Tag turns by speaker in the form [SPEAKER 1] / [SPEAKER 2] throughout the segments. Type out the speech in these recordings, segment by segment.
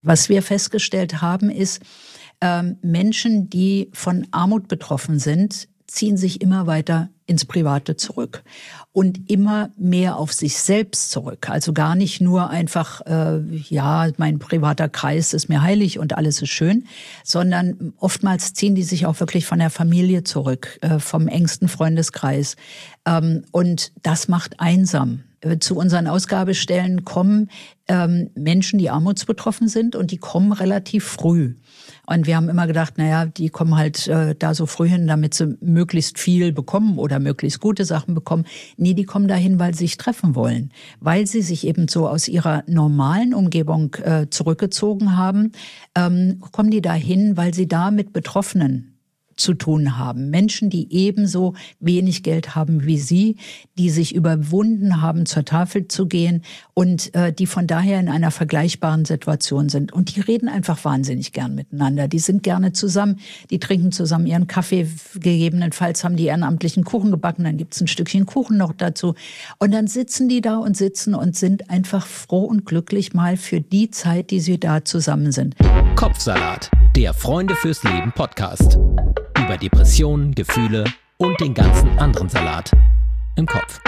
[SPEAKER 1] Was wir festgestellt haben, ist, Menschen, die von Armut betroffen sind, ziehen sich immer weiter ins Private zurück und immer mehr auf sich selbst zurück. Also gar nicht nur einfach, mein privater Kreis ist mir heilig und alles ist schön, sondern oftmals ziehen die sich auch wirklich von der Familie zurück, vom engsten Freundeskreis. Und das macht einsam. Zu unseren Ausgabestellen kommen Menschen, die armutsbetroffen sind, und die kommen relativ früh. Und wir haben immer gedacht, die kommen halt da so früh hin, damit sie möglichst viel bekommen oder möglichst gute Sachen bekommen. Nee, die kommen dahin, weil sie sich treffen wollen. Weil sie sich eben so aus ihrer normalen Umgebung zurückgezogen haben, kommen die dahin, weil sie da mit Betroffenen zu tun haben. Menschen, die ebenso wenig Geld haben wie sie, die sich überwunden haben, zur Tafel zu gehen und die von daher in einer vergleichbaren Situation sind. Und die reden einfach wahnsinnig gern miteinander. Die sind gerne zusammen, die trinken zusammen ihren Kaffee. Gegebenenfalls haben die ehrenamtlichen Kuchen gebacken, dann gibt's ein Stückchen Kuchen noch dazu. Und dann sitzen die da und sitzen und sind einfach froh und glücklich mal für die Zeit, die sie da zusammen sind.
[SPEAKER 2] Kopfsalat, der Freunde fürs Leben Podcast. Über Depressionen, Gefühle und den ganzen anderen Salat im Kopf.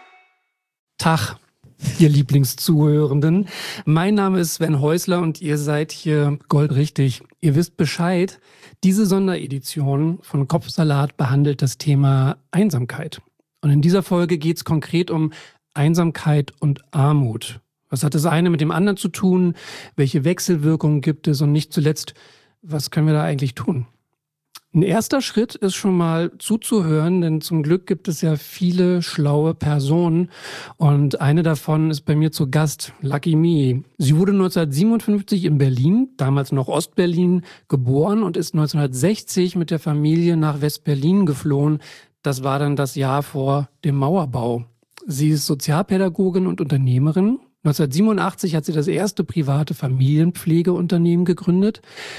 [SPEAKER 3] Tag, ihr Lieblingszuhörenden. Mein Name ist Sven Häusler und ihr seid hier goldrichtig. Ihr wisst Bescheid, diese Sonderedition von Kopfsalat behandelt das Thema Einsamkeit. Und in dieser Folge geht es konkret um Einsamkeit und Armut. Was hat das eine mit dem anderen zu tun? Welche Wechselwirkungen gibt es? Und nicht zuletzt, was können wir da eigentlich tun? Ein erster Schritt ist schon mal zuzuhören, denn zum Glück gibt es ja viele schlaue Personen und eine davon ist bei mir zu Gast, Lucky Me. Sie wurde 1957 in Berlin, damals noch Ostberlin, geboren und ist 1960 mit der Familie nach West-Berlin geflohen. Das war dann das Jahr vor dem Mauerbau. Sie ist Sozialpädagogin und Unternehmerin. 1987 hat sie das erste private Familienpflegeunternehmen gegründet.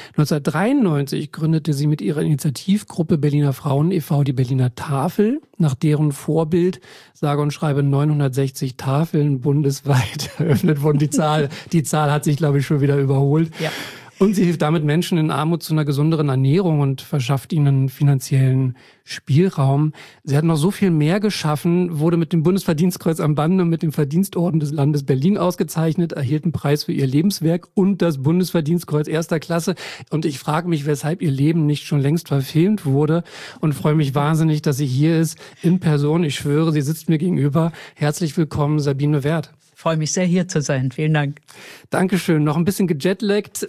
[SPEAKER 3] 1993 gründete sie mit ihrer Initiativgruppe Berliner Frauen e.V. die Berliner Tafel, nach deren Vorbild sage und schreibe 960 Tafeln bundesweit eröffnet wurden. Die Zahl hat sich, glaube ich, schon wieder überholt. Ja. Und sie hilft damit Menschen in Armut zu einer gesünderen Ernährung und verschafft ihnen finanziellen Spielraum. Sie hat noch so viel mehr geschaffen, wurde mit dem Bundesverdienstkreuz am Bande und mit dem Verdienstorden des Landes Berlin ausgezeichnet, erhielt einen Preis für ihr Lebenswerk und das Bundesverdienstkreuz erster Klasse. Und ich frage mich, weshalb ihr Leben nicht schon längst verfilmt wurde und freue mich wahnsinnig, dass sie hier ist, in Person. Ich schwöre, sie sitzt mir gegenüber. Herzlich willkommen, Sabine Werth.
[SPEAKER 1] Ich freue mich sehr, hier zu sein. Vielen Dank.
[SPEAKER 3] Dankeschön. Noch ein bisschen gejetlaggt,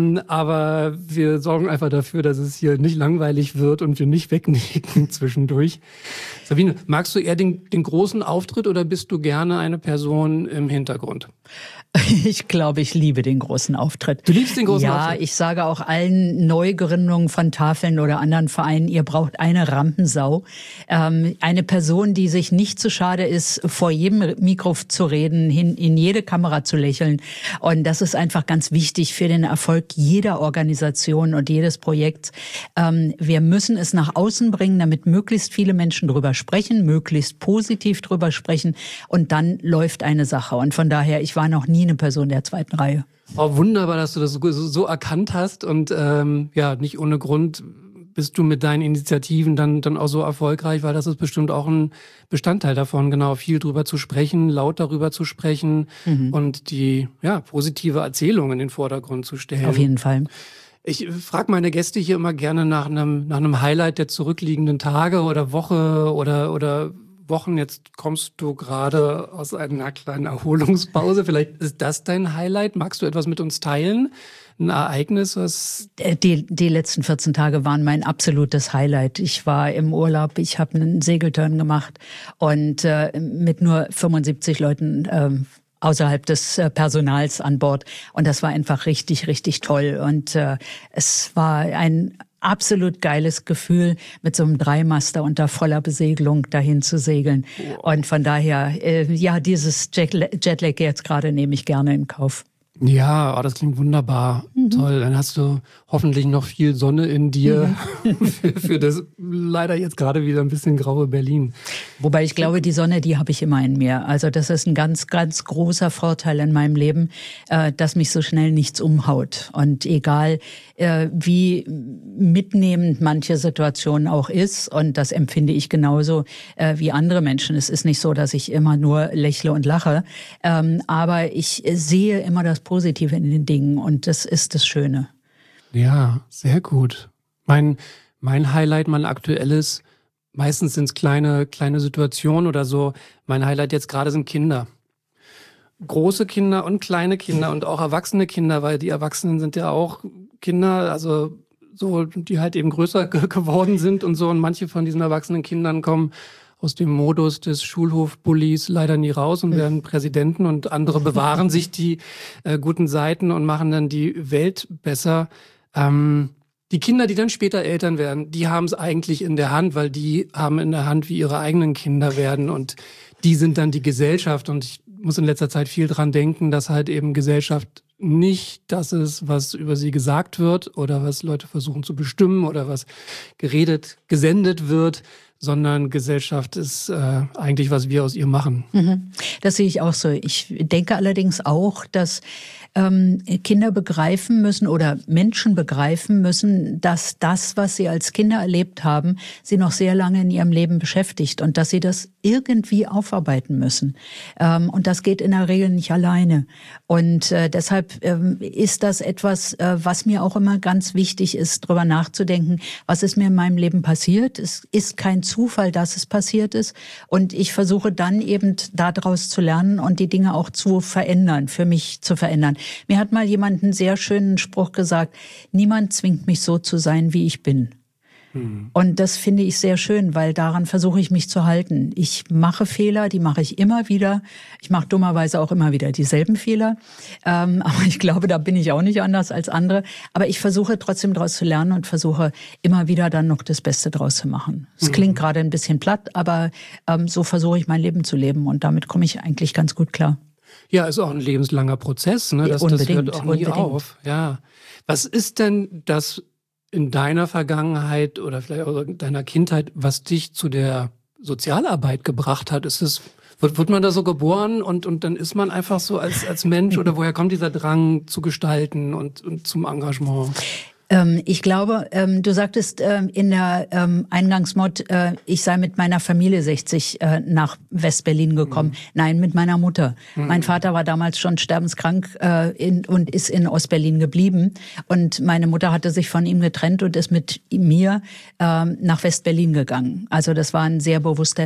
[SPEAKER 3] aber wir sorgen einfach dafür, dass es hier nicht langweilig wird und wir nicht wegnicken zwischendurch. Sabine, magst du eher den großen Auftritt oder bist du gerne eine Person im Hintergrund?
[SPEAKER 1] Ich glaube, ich liebe den großen Auftritt.
[SPEAKER 3] Du liebst den großen
[SPEAKER 1] Ja,
[SPEAKER 3] Auftritt?
[SPEAKER 1] ich sage auch allen Neugründungen von Tafeln oder anderen Vereinen, ihr braucht eine Rampensau. Eine Person, die sich nicht zu schade ist, vor jedem Mikro zu reden, in jede Kamera zu lächeln. Und das ist einfach ganz wichtig für den Erfolg jeder Organisation und jedes Projekts. Wir müssen es nach außen bringen, damit möglichst viele Menschen drüber sprechen, möglichst positiv drüber sprechen. Und dann läuft eine Sache. Und von daher, ich war noch nie eine Person der zweiten Reihe.
[SPEAKER 3] Oh, wunderbar, dass du das so erkannt hast und nicht ohne Grund bist du mit deinen Initiativen dann auch so erfolgreich, weil das ist bestimmt auch ein Bestandteil davon, genau, viel drüber zu sprechen, laut darüber zu sprechen und die positive Erzählung in den Vordergrund zu stellen.
[SPEAKER 1] Auf jeden Fall.
[SPEAKER 3] Ich frage meine Gäste hier immer gerne nach einem Highlight der zurückliegenden Tage oder Woche oder Wochen. Jetzt kommst du gerade aus einer kleinen Erholungspause. Vielleicht ist das dein Highlight. Magst du etwas mit uns teilen? Ein Ereignis, was...
[SPEAKER 1] Die letzten 14 Tage waren mein absolutes Highlight. Ich war im Urlaub, ich habe einen Segeltörn gemacht und mit nur 75 Leuten außerhalb des Personals an Bord. Und das war einfach richtig, richtig toll. Und es war ein absolut geiles Gefühl, mit so einem Dreimaster unter voller Besegelung dahin zu segeln. Und von daher, dieses Jetlag jetzt gerade nehme ich gerne in Kauf.
[SPEAKER 3] Ja, das klingt wunderbar. Toll, dann hast du hoffentlich noch viel Sonne in dir für das leider jetzt gerade wieder ein bisschen graue Berlin.
[SPEAKER 1] Wobei ich glaube, die Sonne, die habe ich immer in mir. Also das ist ein ganz, ganz großer Vorteil in meinem Leben, dass mich so schnell nichts umhaut. Und egal, wie mitnehmend manche Situation auch ist, und das empfinde ich genauso wie andere Menschen. Es ist nicht so, dass ich immer nur lächle und lache, aber ich sehe immer das Positive in den Dingen, und das ist das Schöne.
[SPEAKER 3] Ja, sehr gut. Mein Highlight, mein aktuelles, meistens sind es kleine Situationen oder so. Mein Highlight jetzt gerade sind Kinder. Große Kinder und kleine Kinder und auch erwachsene Kinder, weil die Erwachsenen sind ja auch Kinder, also so, die halt eben größer geworden sind und so. Und manche von diesen erwachsenen Kindern kommen aus dem Modus des Schulhofbullies leider nie raus und werden Präsidenten, und andere bewahren sich die guten Seiten und machen dann die Welt besser. Die Kinder, die dann später Eltern werden, die haben es eigentlich in der Hand, weil die haben in der Hand, wie ihre eigenen Kinder werden, und die sind dann die Gesellschaft. Und ich muss in letzter Zeit viel dran denken, dass halt eben Gesellschaft nicht das ist, was über sie gesagt wird oder was Leute versuchen zu bestimmen oder was gesendet wird, sondern Gesellschaft ist eigentlich, was wir aus ihr machen.
[SPEAKER 1] Das sehe ich auch so. Ich denke allerdings auch, dass Kinder begreifen müssen oder Menschen begreifen müssen, dass das, was sie als Kinder erlebt haben, sie noch sehr lange in ihrem Leben beschäftigt und dass sie das irgendwie aufarbeiten müssen. Und das geht in der Regel nicht alleine. Und deshalb ist das etwas, was mir auch immer ganz wichtig ist, darüber nachzudenken, was ist mir in meinem Leben passiert. Es ist kein Zufall, dass es passiert ist. Und ich versuche dann eben daraus zu lernen und die Dinge auch zu verändern, für mich zu verändern. Mir hat mal jemand einen sehr schönen Spruch gesagt: Niemand zwingt mich so zu sein, wie ich bin. Und das finde ich sehr schön, weil daran versuche ich mich zu halten. Ich mache Fehler, die mache ich immer wieder. Ich mache dummerweise auch immer wieder dieselben Fehler. Aber ich glaube, da bin ich auch nicht anders als andere. Aber ich versuche trotzdem daraus zu lernen und versuche immer wieder dann noch das Beste draus zu machen. Es klingt gerade ein bisschen platt, aber so versuche ich mein Leben zu leben, und damit komme ich eigentlich ganz gut klar.
[SPEAKER 3] Ja, ist auch ein lebenslanger Prozess, ne? Das hört auch nie auf. Ja. Was ist denn das in deiner Vergangenheit oder vielleicht auch in deiner Kindheit, was dich zu der Sozialarbeit gebracht hat? Wird man da so geboren und dann ist man einfach so als Mensch, oder woher kommt dieser Drang zu gestalten und zum Engagement?
[SPEAKER 1] Ich glaube, du sagtest in der Eingangsmod, ich sei mit meiner Familie 60 nach West-Berlin gekommen. Nein, mit meiner Mutter. Mein Vater war damals schon sterbenskrank und ist in Ost-Berlin geblieben. Und meine Mutter hatte sich von ihm getrennt und ist mit mir nach West-Berlin gegangen. Also das war eine sehr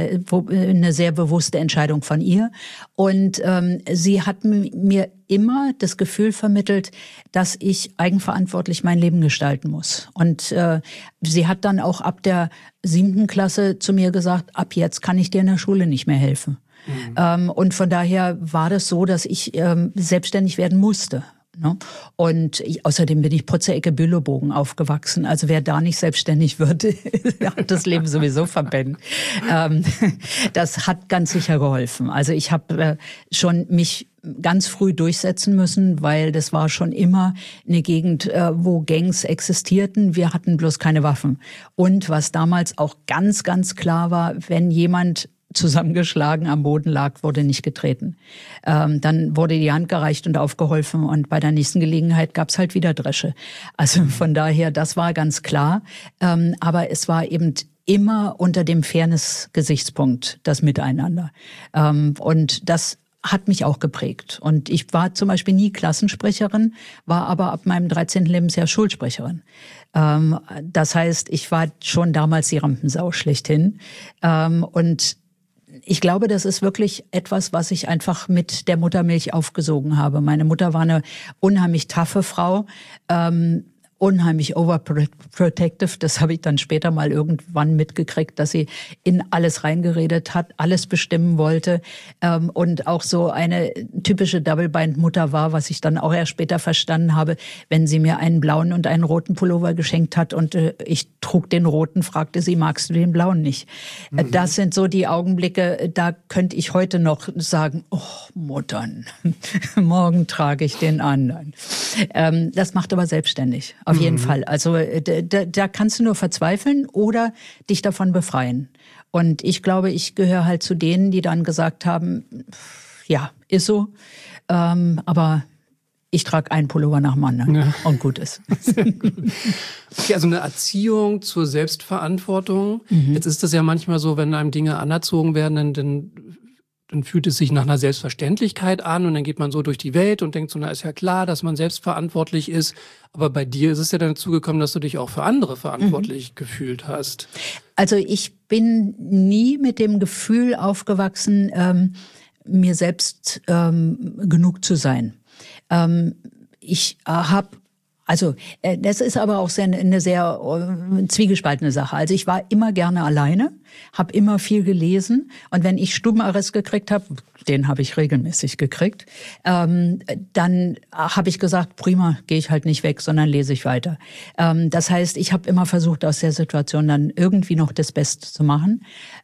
[SPEAKER 1] bewusste Entscheidung von ihr. Und sie hat mir immer das Gefühl vermittelt, dass ich eigenverantwortlich mein Leben gestalten muss. Und sie hat dann auch ab der 7. Klasse zu mir gesagt: Ab jetzt kann ich dir in der Schule nicht mehr helfen. Und von daher war das so, dass ich selbstständig werden musste. Und außerdem bin ich Potze-Ecke Bülowbogen aufgewachsen. Also wer da nicht selbstständig wird, hat das Leben sowieso verpennt. Das hat ganz sicher geholfen. Also ich habe schon mich ganz früh durchsetzen müssen, weil das war schon immer eine Gegend, wo Gangs existierten. Wir hatten bloß keine Waffen. Und was damals auch ganz, ganz klar war, wenn jemand zusammengeschlagen am Boden lag, wurde nicht getreten. Dann wurde die Hand gereicht und aufgeholfen, und bei der nächsten Gelegenheit gab's halt wieder Dresche. Also von daher, das war ganz klar. Aber es war eben immer unter dem Fairness-Gesichtspunkt, das Miteinander. Und das hat mich auch geprägt. Und ich war zum Beispiel nie Klassensprecherin, war aber ab meinem 13. Lebensjahr Schulsprecherin. Das heißt, ich war schon damals die Rampensau schlechthin. Und ich glaube, das ist wirklich etwas, was ich einfach mit der Muttermilch aufgesogen habe. Meine Mutter war eine unheimlich taffe Frau. unheimlich overprotective. Das habe ich dann später mal irgendwann mitgekriegt, dass sie in alles reingeredet hat, alles bestimmen wollte und auch so eine typische Double-Bind-Mutter war, was ich dann auch erst später verstanden habe, wenn sie mir einen blauen und einen roten Pullover geschenkt hat und ich trug den roten, fragte sie, magst du den blauen nicht? Das sind so die Augenblicke, da könnte ich heute noch sagen, oh Muttern, morgen trage ich den anderen. Das macht aber selbstständig. Auf jeden Fall. Also da kannst du nur verzweifeln oder dich davon befreien. Und ich glaube, ich gehöre halt zu denen, die dann gesagt haben, ja, ist so, aber ich trage einen Pullover nach dem anderen und gut ist.
[SPEAKER 3] Sehr gut. Okay, also eine Erziehung zur Selbstverantwortung. Jetzt ist das ja manchmal so, wenn einem Dinge anerzogen werden, dann fühlt es sich nach einer Selbstverständlichkeit an und dann geht man so durch die Welt und denkt so, na ist ja klar, dass man selbstverantwortlich ist. Aber bei dir ist es ja dann dazu gekommen, dass du dich auch für andere verantwortlich gefühlt hast.
[SPEAKER 1] Also ich bin nie mit dem Gefühl aufgewachsen, mir selbst genug zu sein. Ich habe das ist aber auch eine sehr zwiegespaltene Sache. Also ich war immer gerne alleine, habe immer viel gelesen und wenn ich Stubenarrest gekriegt habe, den habe ich regelmäßig gekriegt, dann habe ich gesagt, prima, gehe ich halt nicht weg, sondern lese ich weiter. Das heißt, ich habe immer versucht, aus der Situation dann irgendwie noch das Beste zu machen.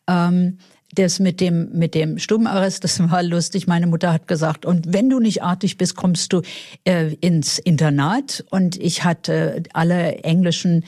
[SPEAKER 1] Das mit dem Stubenarrest, das war lustig. Meine Mutter hat gesagt, und wenn du nicht artig bist, kommst du ins Internat. Und ich hatte alle englischen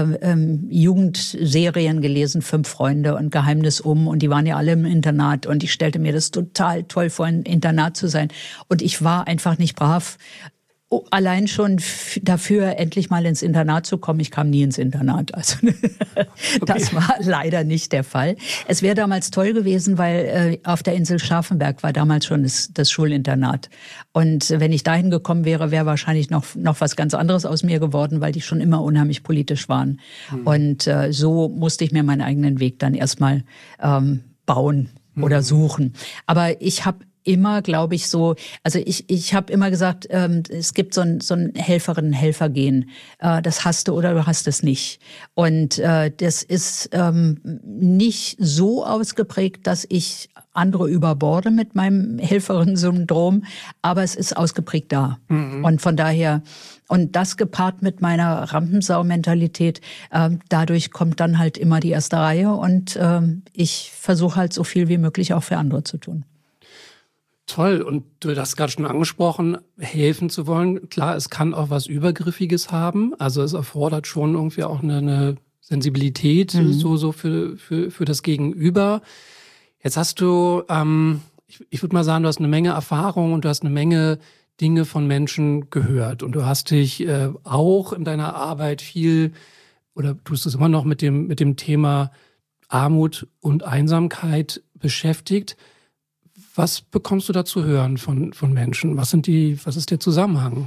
[SPEAKER 1] Jugendserien gelesen, 5 Freunde und Geheimnis und die waren ja alle im Internat. Und ich stellte mir das total toll vor, im Internat zu sein. Und ich war einfach nicht brav. Allein schon dafür, endlich mal ins Internat zu kommen. Ich kam nie ins Internat. Also das war leider nicht der Fall. Es wäre damals toll gewesen, weil auf der Insel Scharfenberg war damals schon das Schulinternat. Und wenn ich dahin gekommen wäre, wäre wahrscheinlich noch was ganz anderes aus mir geworden, weil die schon immer unheimlich politisch waren. Und so musste ich mir meinen eigenen Weg dann erstmal bauen oder suchen. Aber ich habe immer, glaube ich, so, also ich habe immer gesagt, es gibt so ein Helferinnen-Helfer-Gen. Das hast du oder du hast es nicht. Und das ist nicht so ausgeprägt, dass ich andere überborde mit meinem Helferinnen-Syndrom, aber es ist ausgeprägt da. Und von daher, und das gepaart mit meiner Rampensau-Mentalität, dadurch kommt dann halt immer die erste Reihe und ich versuche halt so viel wie möglich auch für andere zu tun.
[SPEAKER 3] Toll. Und du hast gerade schon angesprochen, helfen zu wollen. Klar, es kann auch was Übergriffiges haben. Also es erfordert schon irgendwie auch eine Sensibilität so für das Gegenüber. Jetzt hast du, ich würde mal sagen, du hast eine Menge Erfahrung und du hast eine Menge Dinge von Menschen gehört. Und du hast dich auch in deiner Arbeit viel, oder tust es immer noch mit dem Thema Armut und Einsamkeit beschäftigt. Was bekommst du da zu hören von Menschen? Was ist der Zusammenhang?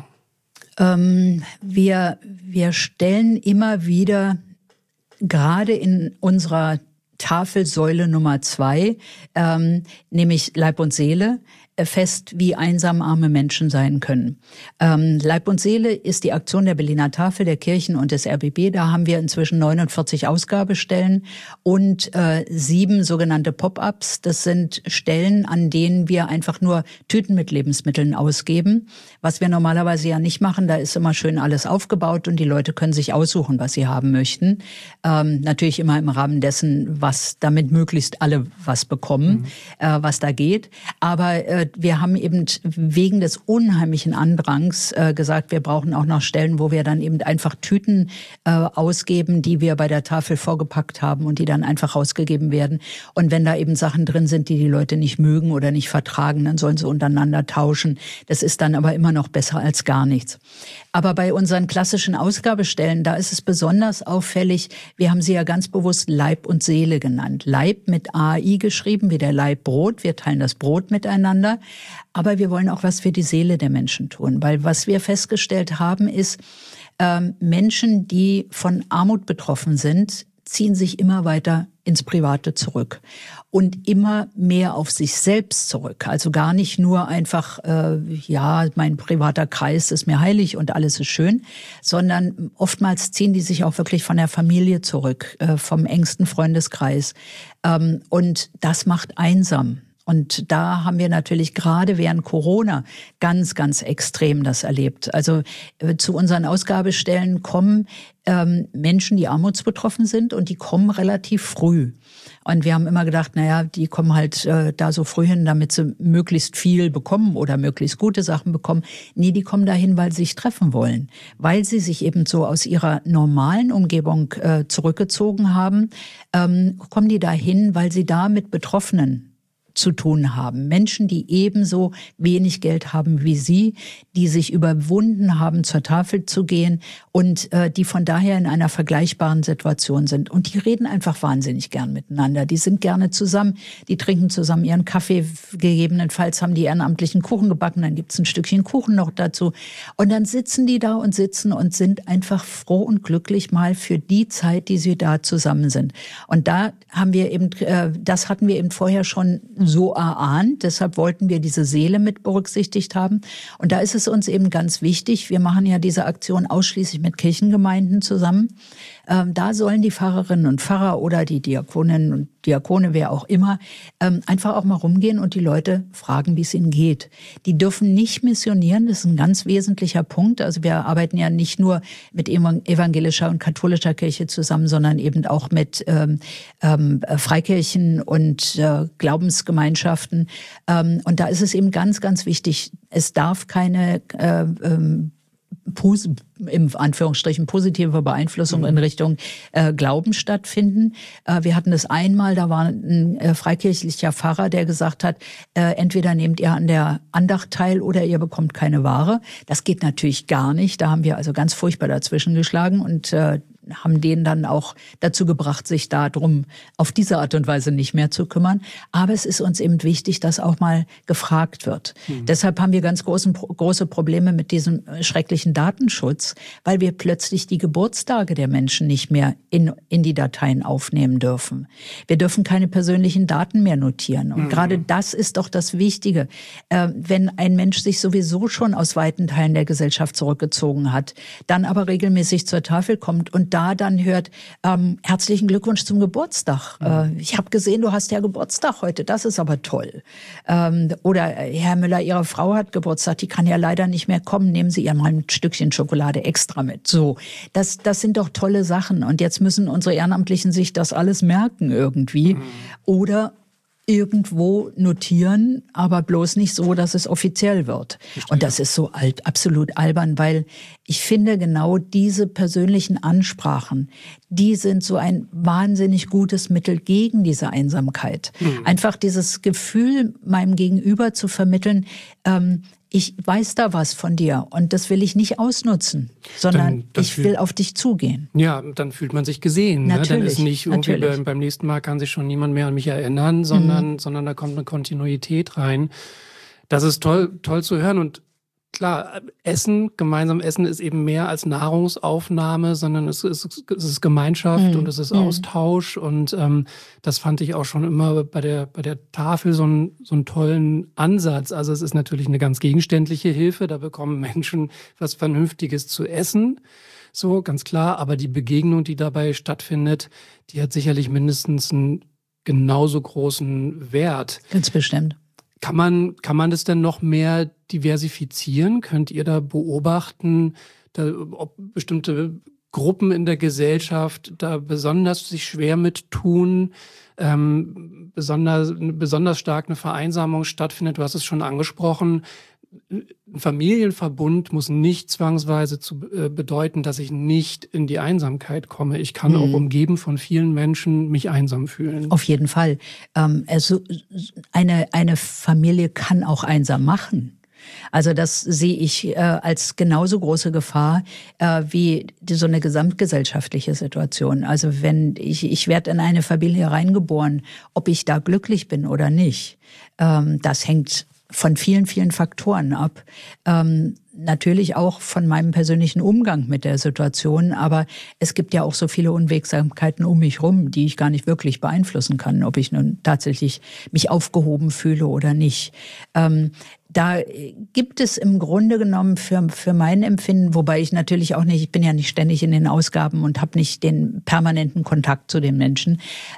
[SPEAKER 1] Wir stellen immer wieder, gerade in unserer Tafelsäule Nummer 2, nämlich Leib und Seele, fest, wie einsam arme Menschen sein können. Leib und Seele ist die Aktion der Berliner Tafel, der Kirchen und des RBB. Da haben wir inzwischen 49 Ausgabestellen und 7 sogenannte Pop-ups. Das sind Stellen, an denen wir einfach nur Tüten mit Lebensmitteln ausgeben, was wir normalerweise ja nicht machen. Da ist immer schön alles aufgebaut und die Leute können sich aussuchen, was sie haben möchten. Natürlich immer im Rahmen dessen, was damit möglichst alle was bekommen, was da geht. Aber wir haben eben wegen des unheimlichen Andrangs gesagt, wir brauchen auch noch Stellen, wo wir dann eben einfach Tüten ausgeben, die wir bei der Tafel vorgepackt haben und die dann einfach rausgegeben werden. Und wenn da eben Sachen drin sind, die Leute nicht mögen oder nicht vertragen, dann sollen sie untereinander tauschen. Das ist dann aber immer noch besser als gar nichts. Aber bei unseren klassischen Ausgabestellen, da ist es besonders auffällig, wir haben sie ja ganz bewusst Leib und Seele genannt. Leib mit AI geschrieben, wie der Leib Brot. Wir teilen das Brot miteinander. Aber wir wollen auch was für die Seele der Menschen tun. Weil was wir festgestellt haben, ist, Menschen, die von Armut betroffen sind, ziehen sich immer weiter ins Private zurück und immer mehr auf sich selbst zurück. Also gar nicht nur einfach, mein privater Kreis ist mir heilig und alles ist schön, sondern oftmals ziehen die sich auch wirklich von der Familie zurück, vom engsten Freundeskreis. Und das macht einsam. Und da haben wir natürlich gerade während Corona ganz, ganz extrem das erlebt. Also zu unseren Ausgabestellen kommen Menschen, die armutsbetroffen sind, und die kommen relativ früh. Und wir haben immer gedacht, die kommen halt da so früh hin, damit sie möglichst viel bekommen oder möglichst gute Sachen bekommen. Nee, die kommen dahin, weil sie sich treffen wollen. Weil sie sich eben so aus ihrer normalen Umgebung zurückgezogen haben, kommen die dahin, weil sie da mit Betroffenen zu tun haben. Menschen, die ebenso wenig Geld haben wie Sie, die sich überwunden haben, zur Tafel zu gehen und die von daher in einer vergleichbaren Situation sind. Und die reden einfach wahnsinnig gern miteinander. Die sind gerne zusammen, die trinken zusammen ihren Kaffee. Gegebenenfalls haben die ehrenamtlichen Kuchen gebacken, dann gibt's ein Stückchen Kuchen noch dazu. Und dann sitzen die da und sind einfach froh und glücklich mal für die Zeit, die sie da zusammen sind. Und da haben wir eben, das hatten wir eben vorher schon so erahnt. Deshalb wollten wir diese Seele mit berücksichtigt haben. Und da ist es uns eben ganz wichtig, wir machen ja diese Aktion ausschließlich mit Kirchengemeinden zusammen. Da sollen die Pfarrerinnen und Pfarrer oder die Diakoninnen und Diakone, wer auch immer, einfach auch mal rumgehen und die Leute fragen, wie es ihnen geht. Die dürfen nicht missionieren, das ist ein ganz wesentlicher Punkt. Also wir arbeiten ja nicht nur mit evangelischer und katholischer Kirche zusammen, sondern eben auch mit Freikirchen und Glaubensgemeinschaften. Und da ist es eben ganz, ganz wichtig, es darf keine im Anführungsstrichen positive Beeinflussung in Richtung Glauben stattfinden. Wir hatten das einmal, da war ein freikirchlicher Pfarrer, der gesagt hat, entweder nehmt ihr an der Andacht teil oder ihr bekommt keine Ware. Das geht natürlich gar nicht. Da haben wir also ganz furchtbar dazwischen geschlagen und haben den dann auch dazu gebracht, sich darum auf diese Art und Weise nicht mehr zu kümmern. Aber es ist uns eben wichtig, dass auch mal gefragt wird. Deshalb haben wir ganz große Probleme mit diesem schrecklichen Datenschutz, weil wir plötzlich die Geburtstage der Menschen nicht mehr in die Dateien aufnehmen dürfen. Wir dürfen keine persönlichen Daten mehr notieren. Und gerade das ist doch das Wichtige. Wenn ein Mensch sich sowieso schon aus weiten Teilen der Gesellschaft zurückgezogen hat, dann aber regelmäßig zur Tafel kommt und da dann hört, herzlichen Glückwunsch zum Geburtstag. Ich habe gesehen, du hast ja Geburtstag heute, das ist aber toll. Oder Herr Müller, Ihre Frau hat Geburtstag, die kann ja leider nicht mehr kommen, nehmen Sie ihr mal ein Stückchen Schokolade extra mit. So, das sind doch tolle Sachen. Und jetzt müssen unsere Ehrenamtlichen sich das alles merken irgendwie. Oder irgendwo notieren, aber bloß nicht so, dass es offiziell wird. Und das ist so absolut albern, weil ich finde, genau diese persönlichen Ansprachen, die sind so ein wahnsinnig gutes Mittel gegen diese Einsamkeit. Einfach dieses Gefühl, meinem Gegenüber zu vermitteln, ich weiß da was von dir und das will ich nicht ausnutzen, sondern ich will auf dich zugehen.
[SPEAKER 3] Ja, dann fühlt man sich gesehen.
[SPEAKER 1] Natürlich,
[SPEAKER 3] ne? Dann ist nicht irgendwie beim nächsten Mal kann sich schon niemand mehr an mich erinnern, sondern da kommt eine Kontinuität rein. Das ist toll zu hören. Und klar, gemeinsam Essen ist eben mehr als Nahrungsaufnahme, sondern es ist Gemeinschaft und es ist Austausch. Und das fand ich auch schon immer bei der Tafel so einen tollen Ansatz. Also es ist natürlich eine ganz gegenständliche Hilfe, da bekommen Menschen was Vernünftiges zu essen. So, ganz klar. Aber die Begegnung, die dabei stattfindet, die hat sicherlich mindestens einen genauso großen Wert.
[SPEAKER 1] Ganz bestimmt.
[SPEAKER 3] Kann man das denn noch mehr diversifizieren? Könnt ihr da beobachten, ob bestimmte Gruppen in der Gesellschaft da besonders sich schwer mit tun, besonders stark eine Vereinsamung stattfindet? Du hast es schon angesprochen. Ein Familienverbund muss nicht zwangsweise bedeuten, dass ich nicht in die Einsamkeit komme. Ich kann auch umgeben von vielen Menschen mich einsam fühlen.
[SPEAKER 1] Auf jeden Fall. Also eine Familie kann auch einsam machen. Also das sehe ich als genauso große Gefahr wie so eine gesamtgesellschaftliche Situation. Also wenn ich werde in eine Familie reingeboren, ob ich da glücklich bin oder nicht, das hängt von vielen, vielen Faktoren ab. natürlich auch von meinem persönlichen Umgang mit der Situation. Aber es gibt ja auch so viele Unwegsamkeiten um mich rum, die ich gar nicht wirklich beeinflussen kann, ob ich nun tatsächlich mich aufgehoben fühle oder nicht. Da gibt es im Grunde genommen für mein Empfinden, wobei ich natürlich auch nicht, ich bin ja nicht ständig in den Ausgaben und habe nicht den permanenten Kontakt zu den Menschen,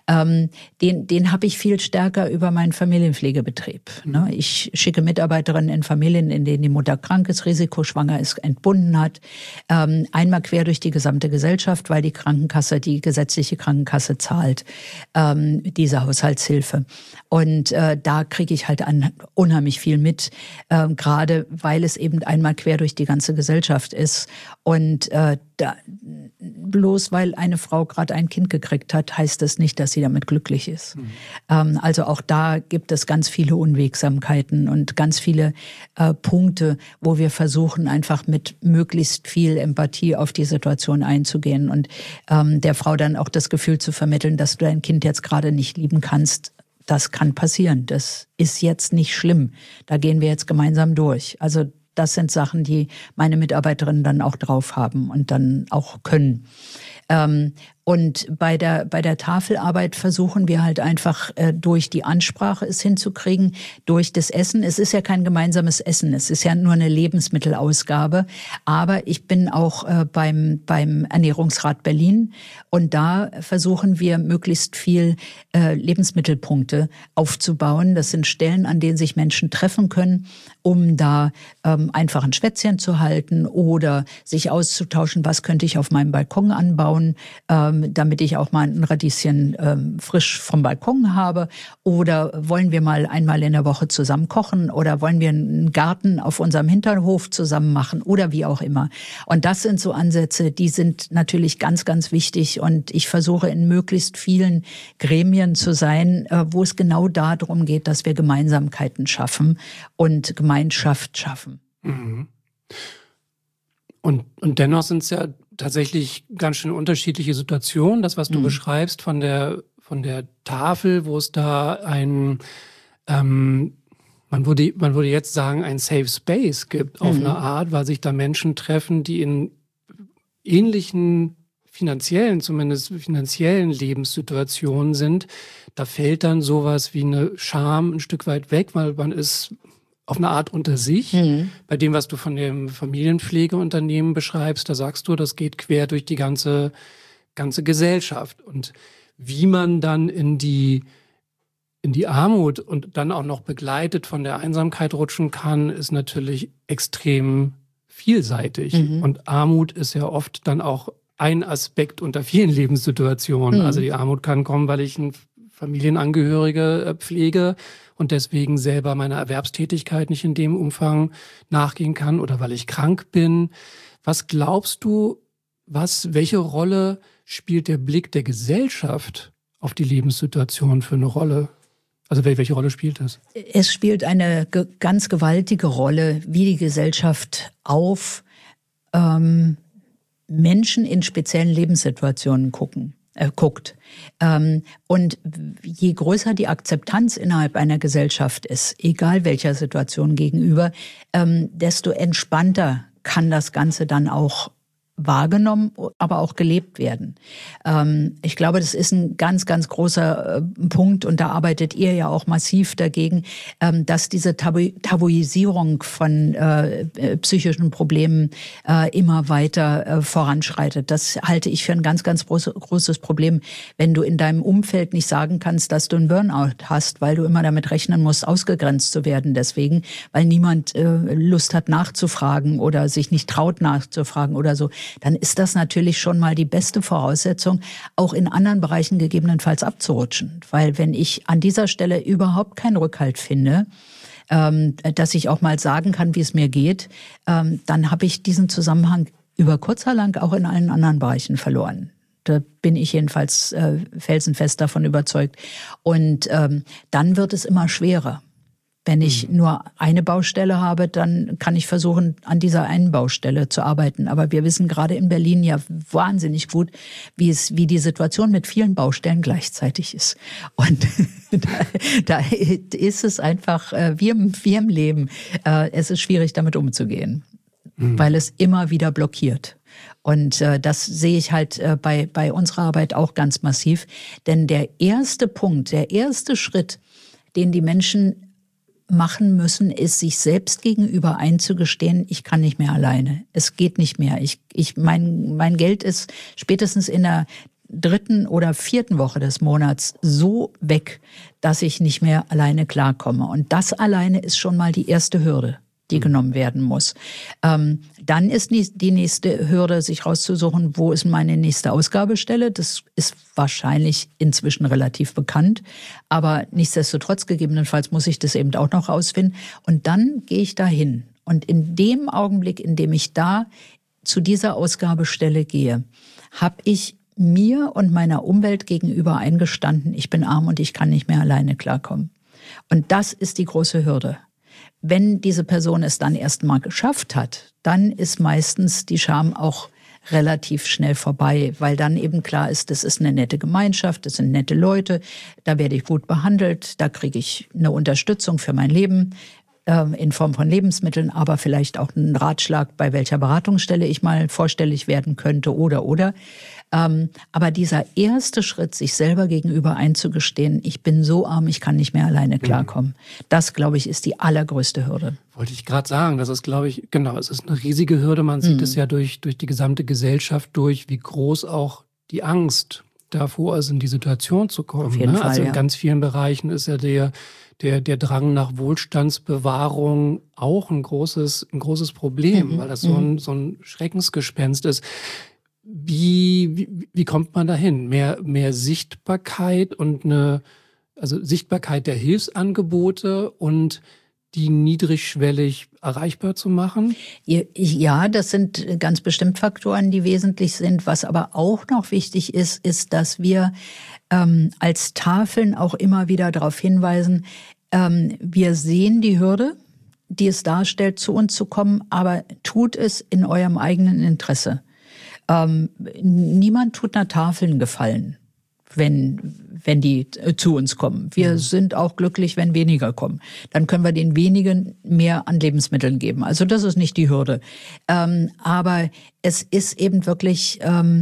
[SPEAKER 1] den habe ich viel stärker über meinen Familienpflegebetrieb. Ne? Ich schicke Mitarbeiterinnen in Familien, in denen die Mutter krank ist, risikoschwanger ist, entbunden hat, einmal quer durch die gesamte Gesellschaft, weil die Krankenkasse, die gesetzliche Krankenkasse zahlt diese Haushaltshilfe. Und da kriege ich halt unheimlich viel mit. Gerade weil es eben einmal quer durch die ganze Gesellschaft ist. Und bloß weil eine Frau gerade ein Kind gekriegt hat, heißt das nicht, dass sie damit glücklich ist. Also auch da gibt es ganz viele Unwegsamkeiten und ganz viele Punkte, wo wir versuchen, einfach mit möglichst viel Empathie auf die Situation einzugehen und der Frau dann auch das Gefühl zu vermitteln, dass du dein Kind jetzt gerade nicht lieben kannst. Das kann passieren. Das ist jetzt nicht schlimm. Da gehen wir jetzt gemeinsam durch. Also das sind Sachen, die meine Mitarbeiterinnen dann auch drauf haben und dann auch können. Und bei der Tafelarbeit versuchen wir halt einfach durch die Ansprache es hinzukriegen, durch das Essen. Es ist ja kein gemeinsames Essen, es ist ja nur eine Lebensmittelausgabe. Aber ich bin auch beim Ernährungsrat Berlin und da versuchen wir möglichst viel Lebensmittelpunkte aufzubauen. Das sind Stellen, an denen sich Menschen treffen können, um da einfach ein Schwätzchen zu halten oder sich auszutauschen, was könnte ich auf meinem Balkon anbauen, damit ich auch mal ein Radieschen frisch vom Balkon habe. Oder wollen wir mal einmal in der Woche zusammen kochen oder wollen wir einen Garten auf unserem Hinterhof zusammen machen oder wie auch immer. Und das sind so Ansätze, die sind natürlich ganz, ganz wichtig. Und ich versuche in möglichst vielen Gremien zu sein, wo es genau darum geht, dass wir Gemeinsamkeiten schaffen und Gemeinschaft schaffen.
[SPEAKER 3] Mhm. Und dennoch sind es ja tatsächlich ganz schön unterschiedliche Situationen. Das, was du beschreibst von der Tafel, wo es da man würde jetzt sagen, ein Safe Space gibt auf eine Art, weil sich da Menschen treffen, die in ähnlichen finanziellen Lebenssituationen sind. Da fällt dann sowas wie eine Scham ein Stück weit weg, weil man ist auf eine Art unter sich. Bei dem, was du von dem Familienpflegeunternehmen beschreibst, da sagst du, das geht quer durch die ganze Gesellschaft. Und wie man dann in die Armut und dann auch noch begleitet von der Einsamkeit rutschen kann, ist natürlich extrem vielseitig. Und Armut ist ja oft dann auch ein Aspekt unter vielen Lebenssituationen. Also die Armut kann kommen, weil ich einen Familienangehörige pflege und deswegen selber meiner Erwerbstätigkeit nicht in dem Umfang nachgehen kann oder weil ich krank bin. Was glaubst du, welche Rolle spielt der Blick der Gesellschaft auf die Lebenssituation für eine Rolle? Also welche Rolle spielt das?
[SPEAKER 1] Es spielt eine ganz gewaltige Rolle, wie die Gesellschaft auf Menschen in speziellen Lebenssituationen guckt. Und je größer die Akzeptanz innerhalb einer Gesellschaft ist, egal welcher Situation gegenüber, desto entspannter kann das Ganze dann auch wahrgenommen, aber auch gelebt werden. Ich glaube, das ist ein ganz, ganz großer Punkt und da arbeitet ihr ja auch massiv dagegen, dass diese Tabuisierung von psychischen Problemen immer weiter voranschreitet. Das halte ich für ein ganz, ganz großes Problem, wenn du in deinem Umfeld nicht sagen kannst, dass du einen Burnout hast, weil du immer damit rechnen musst, ausgegrenzt zu werden deswegen, weil niemand Lust hat nachzufragen oder sich nicht traut nachzufragen oder so. Dann ist das natürlich schon mal die beste Voraussetzung, auch in anderen Bereichen gegebenenfalls abzurutschen. Weil wenn ich an dieser Stelle überhaupt keinen Rückhalt finde, dass ich auch mal sagen kann, wie es mir geht, dann habe ich diesen Zusammenhang über kurz oder lang auch in allen anderen Bereichen verloren. Da bin ich jedenfalls felsenfest davon überzeugt. Und dann wird es immer schwerer. Wenn ich nur eine Baustelle habe, dann kann ich versuchen, an dieser einen Baustelle zu arbeiten. Aber wir wissen gerade in Berlin ja wahnsinnig gut, wie die Situation mit vielen Baustellen gleichzeitig ist. Und da ist es einfach wie im Leben. Es ist schwierig, damit umzugehen. weil es immer wieder blockiert. Und das sehe ich halt bei unserer Arbeit auch ganz massiv. Denn der erste Punkt, der erste Schritt, den die Menschen machen müssen, ist, sich selbst gegenüber einzugestehen, ich kann nicht mehr alleine. Es geht nicht mehr. Mein Geld ist spätestens in der 3. oder 4. Woche des Monats so weg, dass ich nicht mehr alleine klarkomme. Und das alleine ist schon mal die erste Hürde, die genommen werden muss. Dann ist die nächste Hürde, sich rauszusuchen, wo ist meine nächste Ausgabestelle. Das ist wahrscheinlich inzwischen relativ bekannt. Aber nichtsdestotrotz, gegebenenfalls muss ich das eben auch noch rausfinden. Und dann gehe ich dahin. Und in dem Augenblick, in dem ich da zu dieser Ausgabestelle gehe, habe ich mir und meiner Umwelt gegenüber eingestanden, ich bin arm und ich kann nicht mehr alleine klarkommen. Und das ist die große Hürde. Wenn diese Person es dann erst mal geschafft hat, dann ist meistens die Scham auch relativ schnell vorbei, weil dann eben klar ist, das ist eine nette Gemeinschaft, das sind nette Leute, da werde ich gut behandelt, da kriege ich eine Unterstützung für mein Leben in Form von Lebensmitteln, aber vielleicht auch einen Ratschlag, bei welcher Beratungsstelle ich mal vorstellig werden könnte oder. Aber dieser erste Schritt, sich selber gegenüber einzugestehen, ich bin so arm, ich kann nicht mehr alleine klarkommen, das, glaube ich, ist die allergrößte Hürde.
[SPEAKER 3] Wollte ich gerade sagen, das ist, glaube ich, genau, es ist eine riesige Hürde. Man sieht es ja durch die gesamte Gesellschaft durch, wie groß auch die Angst davor ist, in die Situation zu kommen.
[SPEAKER 1] Auf jeden Fall,
[SPEAKER 3] also in
[SPEAKER 1] ja.
[SPEAKER 3] ganz vielen Bereichen ist ja der Drang nach Wohlstandsbewahrung auch ein großes Problem, weil das so ein Schreckensgespenst ist. Wie kommt man dahin? Mehr Sichtbarkeit und Sichtbarkeit der Hilfsangebote und die niedrigschwellig erreichbar zu machen?
[SPEAKER 1] Ja, das sind ganz bestimmt Faktoren, die wesentlich sind. Was aber auch noch wichtig ist, dass wir als Tafeln auch immer wieder darauf hinweisen, wir sehen die Hürde, die es darstellt, zu uns zu kommen, aber tut es in eurem eigenen Interesse. Niemand tut einer Tafel einen Gefallen, wenn die zu uns kommen. Wir sind auch glücklich, wenn weniger kommen. Dann können wir den wenigen mehr an Lebensmitteln geben. Also das ist nicht die Hürde. Aber es ist eben wirklich,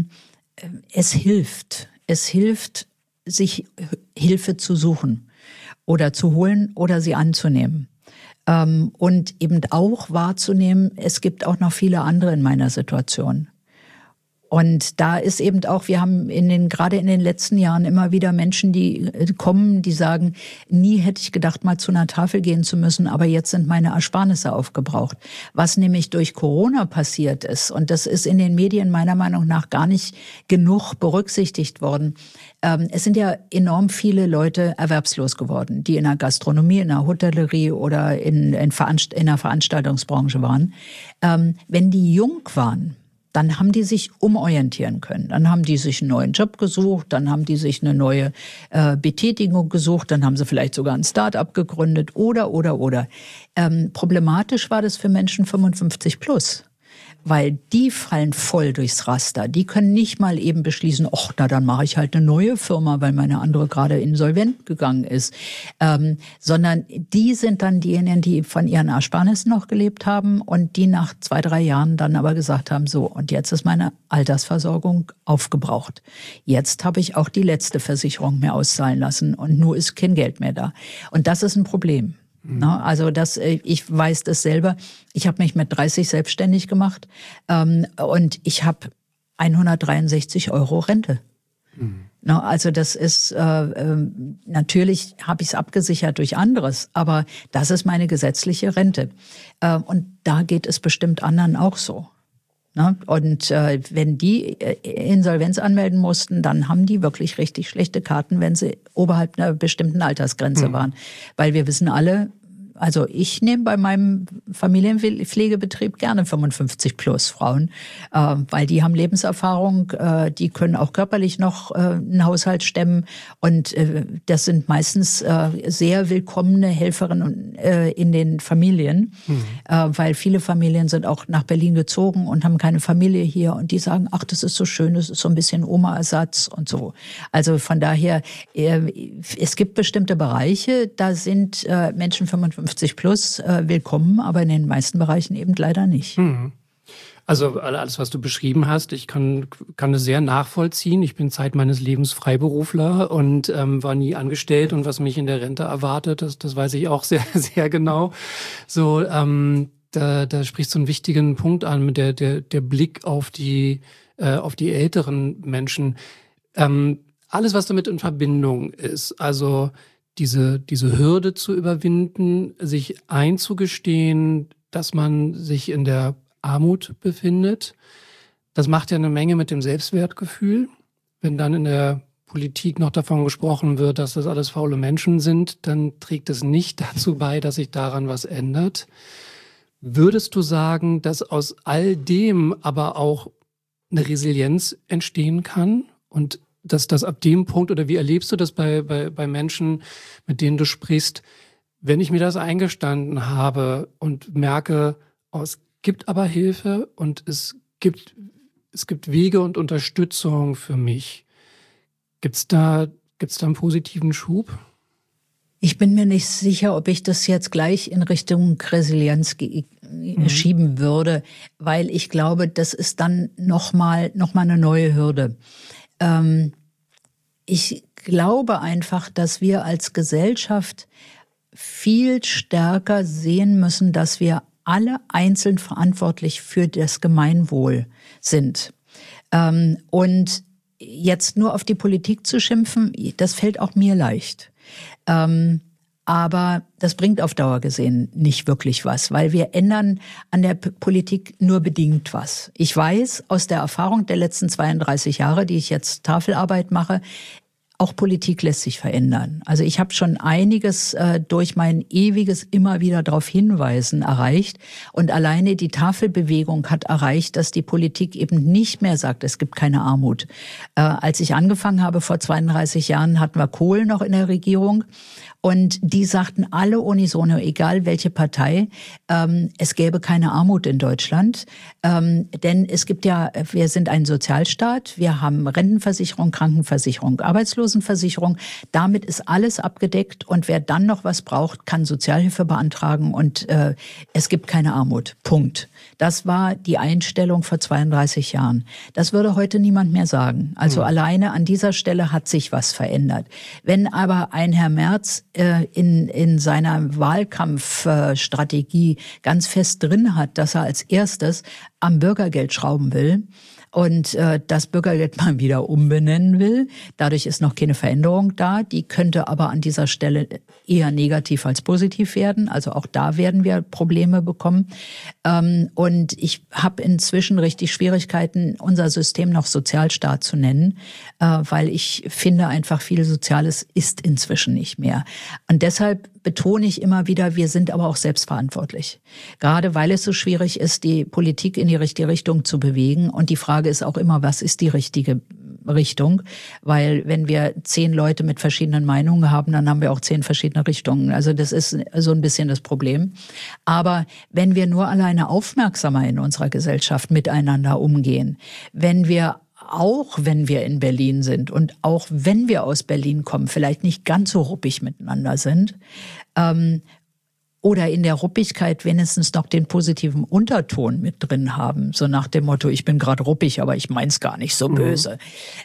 [SPEAKER 1] es hilft. Es hilft, sich Hilfe zu suchen oder zu holen oder sie anzunehmen. Und eben auch wahrzunehmen, es gibt auch noch viele andere in meiner Situation. Und da ist eben auch, wir haben gerade in den letzten Jahren immer wieder Menschen, die kommen, die sagen, nie hätte ich gedacht, mal zu einer Tafel gehen zu müssen, aber jetzt sind meine Ersparnisse aufgebraucht. Was nämlich durch Corona passiert ist, und das ist in den Medien meiner Meinung nach gar nicht genug berücksichtigt worden. Es sind ja enorm viele Leute erwerbslos geworden, die in der Gastronomie, in der Hotellerie oder in der Veranstaltungsbranche waren. Wenn die jung waren, dann haben die sich umorientieren können. Dann haben die sich einen neuen Job gesucht, dann haben die sich eine neue Betätigung gesucht, dann haben sie vielleicht sogar ein Start-up gegründet oder. Problematisch war das für Menschen 55 plus. Weil die fallen voll durchs Raster. Die können nicht mal eben beschließen, dann mache ich halt eine neue Firma, weil meine andere gerade insolvent gegangen ist. Sondern die sind dann diejenigen, die von ihren Ersparnissen noch gelebt haben und die nach 2-3 Jahren dann aber gesagt haben, so, und jetzt ist meine Altersversorgung aufgebraucht. Jetzt habe ich auch die letzte Versicherung mehr auszahlen lassen und nur ist kein Geld mehr da. Und das ist ein Problem. Also ich weiß das selber. Ich habe mich mit 30 selbstständig gemacht und ich habe 163 € Rente. Also das ist, natürlich habe ich es abgesichert durch anderes, aber das ist meine gesetzliche Rente. Und da geht es bestimmt anderen auch so. Und wenn die Insolvenz anmelden mussten, dann haben die wirklich richtig schlechte Karten, wenn sie oberhalb einer bestimmten Altersgrenze waren. Weil wir wissen alle, also ich nehme bei meinem Familienpflegebetrieb gerne 55 plus Frauen, weil die haben Lebenserfahrung, die können auch körperlich noch einen Haushalt stemmen und das sind meistens sehr willkommene Helferinnen in den Familien, weil viele Familien sind auch nach Berlin gezogen und haben keine Familie hier und die sagen, ach, das ist so schön, das ist so ein bisschen Oma-Ersatz und so. Also von daher, es gibt bestimmte Bereiche, da sind Menschen 55 plus willkommen, aber in den meisten Bereichen eben leider nicht.
[SPEAKER 3] Also alles, was du beschrieben hast, ich kann es sehr nachvollziehen. Ich bin Zeit meines Lebens Freiberufler und war nie angestellt, und was mich in der Rente erwartet, das weiß ich auch sehr, sehr genau. So, da sprichst du einen wichtigen Punkt an, mit der Blick auf die älteren Menschen. Alles, was damit in Verbindung ist, also diese Hürde zu überwinden, sich einzugestehen, dass man sich in der Armut befindet, das macht ja eine Menge mit dem Selbstwertgefühl. Wenn dann in der Politik noch davon gesprochen wird, dass das alles faule Menschen sind, dann trägt es nicht dazu bei, dass sich daran was ändert. Würdest du sagen, dass aus all dem aber auch eine Resilienz entstehen kann und dass das ab dem Punkt, oder wie erlebst du das bei Menschen, mit denen du sprichst, wenn ich mir das eingestanden habe und merke, es gibt aber Hilfe und es gibt Wege und Unterstützung für mich. Gibt's da einen positiven Schub?
[SPEAKER 1] Ich bin mir nicht sicher, ob ich das jetzt gleich in Richtung Resilienz schieben würde, weil ich glaube, das ist dann noch mal eine neue Hürde. Ich glaube einfach, dass wir als Gesellschaft viel stärker sehen müssen, dass wir alle einzeln verantwortlich für das Gemeinwohl sind. Und jetzt nur auf die Politik zu schimpfen, das fällt auch mir leicht. Aber das bringt auf Dauer gesehen nicht wirklich was, weil wir ändern an der Politik nur bedingt was. Ich weiß aus der Erfahrung der letzten 32 Jahre, die ich jetzt Tafelarbeit mache, auch Politik lässt sich verändern. Also ich habe schon einiges durch mein ewiges immer wieder darauf hinweisen erreicht. Und alleine die Tafelbewegung hat erreicht, dass die Politik eben nicht mehr sagt, es gibt keine Armut. Als ich angefangen habe vor 32 Jahren, hatten wir Kohl noch in der Regierung. Und die sagten alle unisono, egal welche Partei, es gäbe keine Armut in Deutschland. Denn es gibt ja, wir sind ein Sozialstaat, wir haben Rentenversicherung, Krankenversicherung, Arbeitslosenversicherung. Damit ist alles abgedeckt, und wer dann noch was braucht, kann Sozialhilfe beantragen, und es gibt keine Armut. Punkt. Das war die Einstellung vor 32 Jahren. Das würde heute niemand mehr sagen. Also alleine an dieser Stelle hat sich was verändert. Wenn aber ein Herr Merz in seiner Wahlkampfstrategie ganz fest drin hat, dass er als erstes am Bürgergeld schrauben will und das Bürgergeld mal wieder umbenennen will. Dadurch ist noch keine Veränderung da. Die könnte aber an dieser Stelle eher negativ als positiv werden. Also auch da werden wir Probleme bekommen. Und ich habe inzwischen richtig Schwierigkeiten, unser System noch Sozialstaat zu nennen, weil ich finde einfach, viel Soziales ist inzwischen nicht mehr. Und deshalb betone ich immer wieder, wir sind aber auch selbstverantwortlich. Gerade weil es so schwierig ist, die Politik in die richtige Richtung zu bewegen. Und die Frage ist auch immer, was ist die richtige Richtung? Weil wenn wir 10 Leute mit verschiedenen Meinungen haben, dann haben wir auch 10 verschiedene Richtungen. Also das ist so ein bisschen das Problem. Aber wenn wir nur alleine aufmerksamer in unserer Gesellschaft miteinander umgehen, wenn wir in Berlin sind und auch wenn wir aus Berlin kommen, vielleicht nicht ganz so ruppig miteinander sind, oder in der Ruppigkeit wenigstens noch den positiven Unterton mit drin haben, so nach dem Motto, ich bin gerade ruppig, aber ich mein's gar nicht so böse.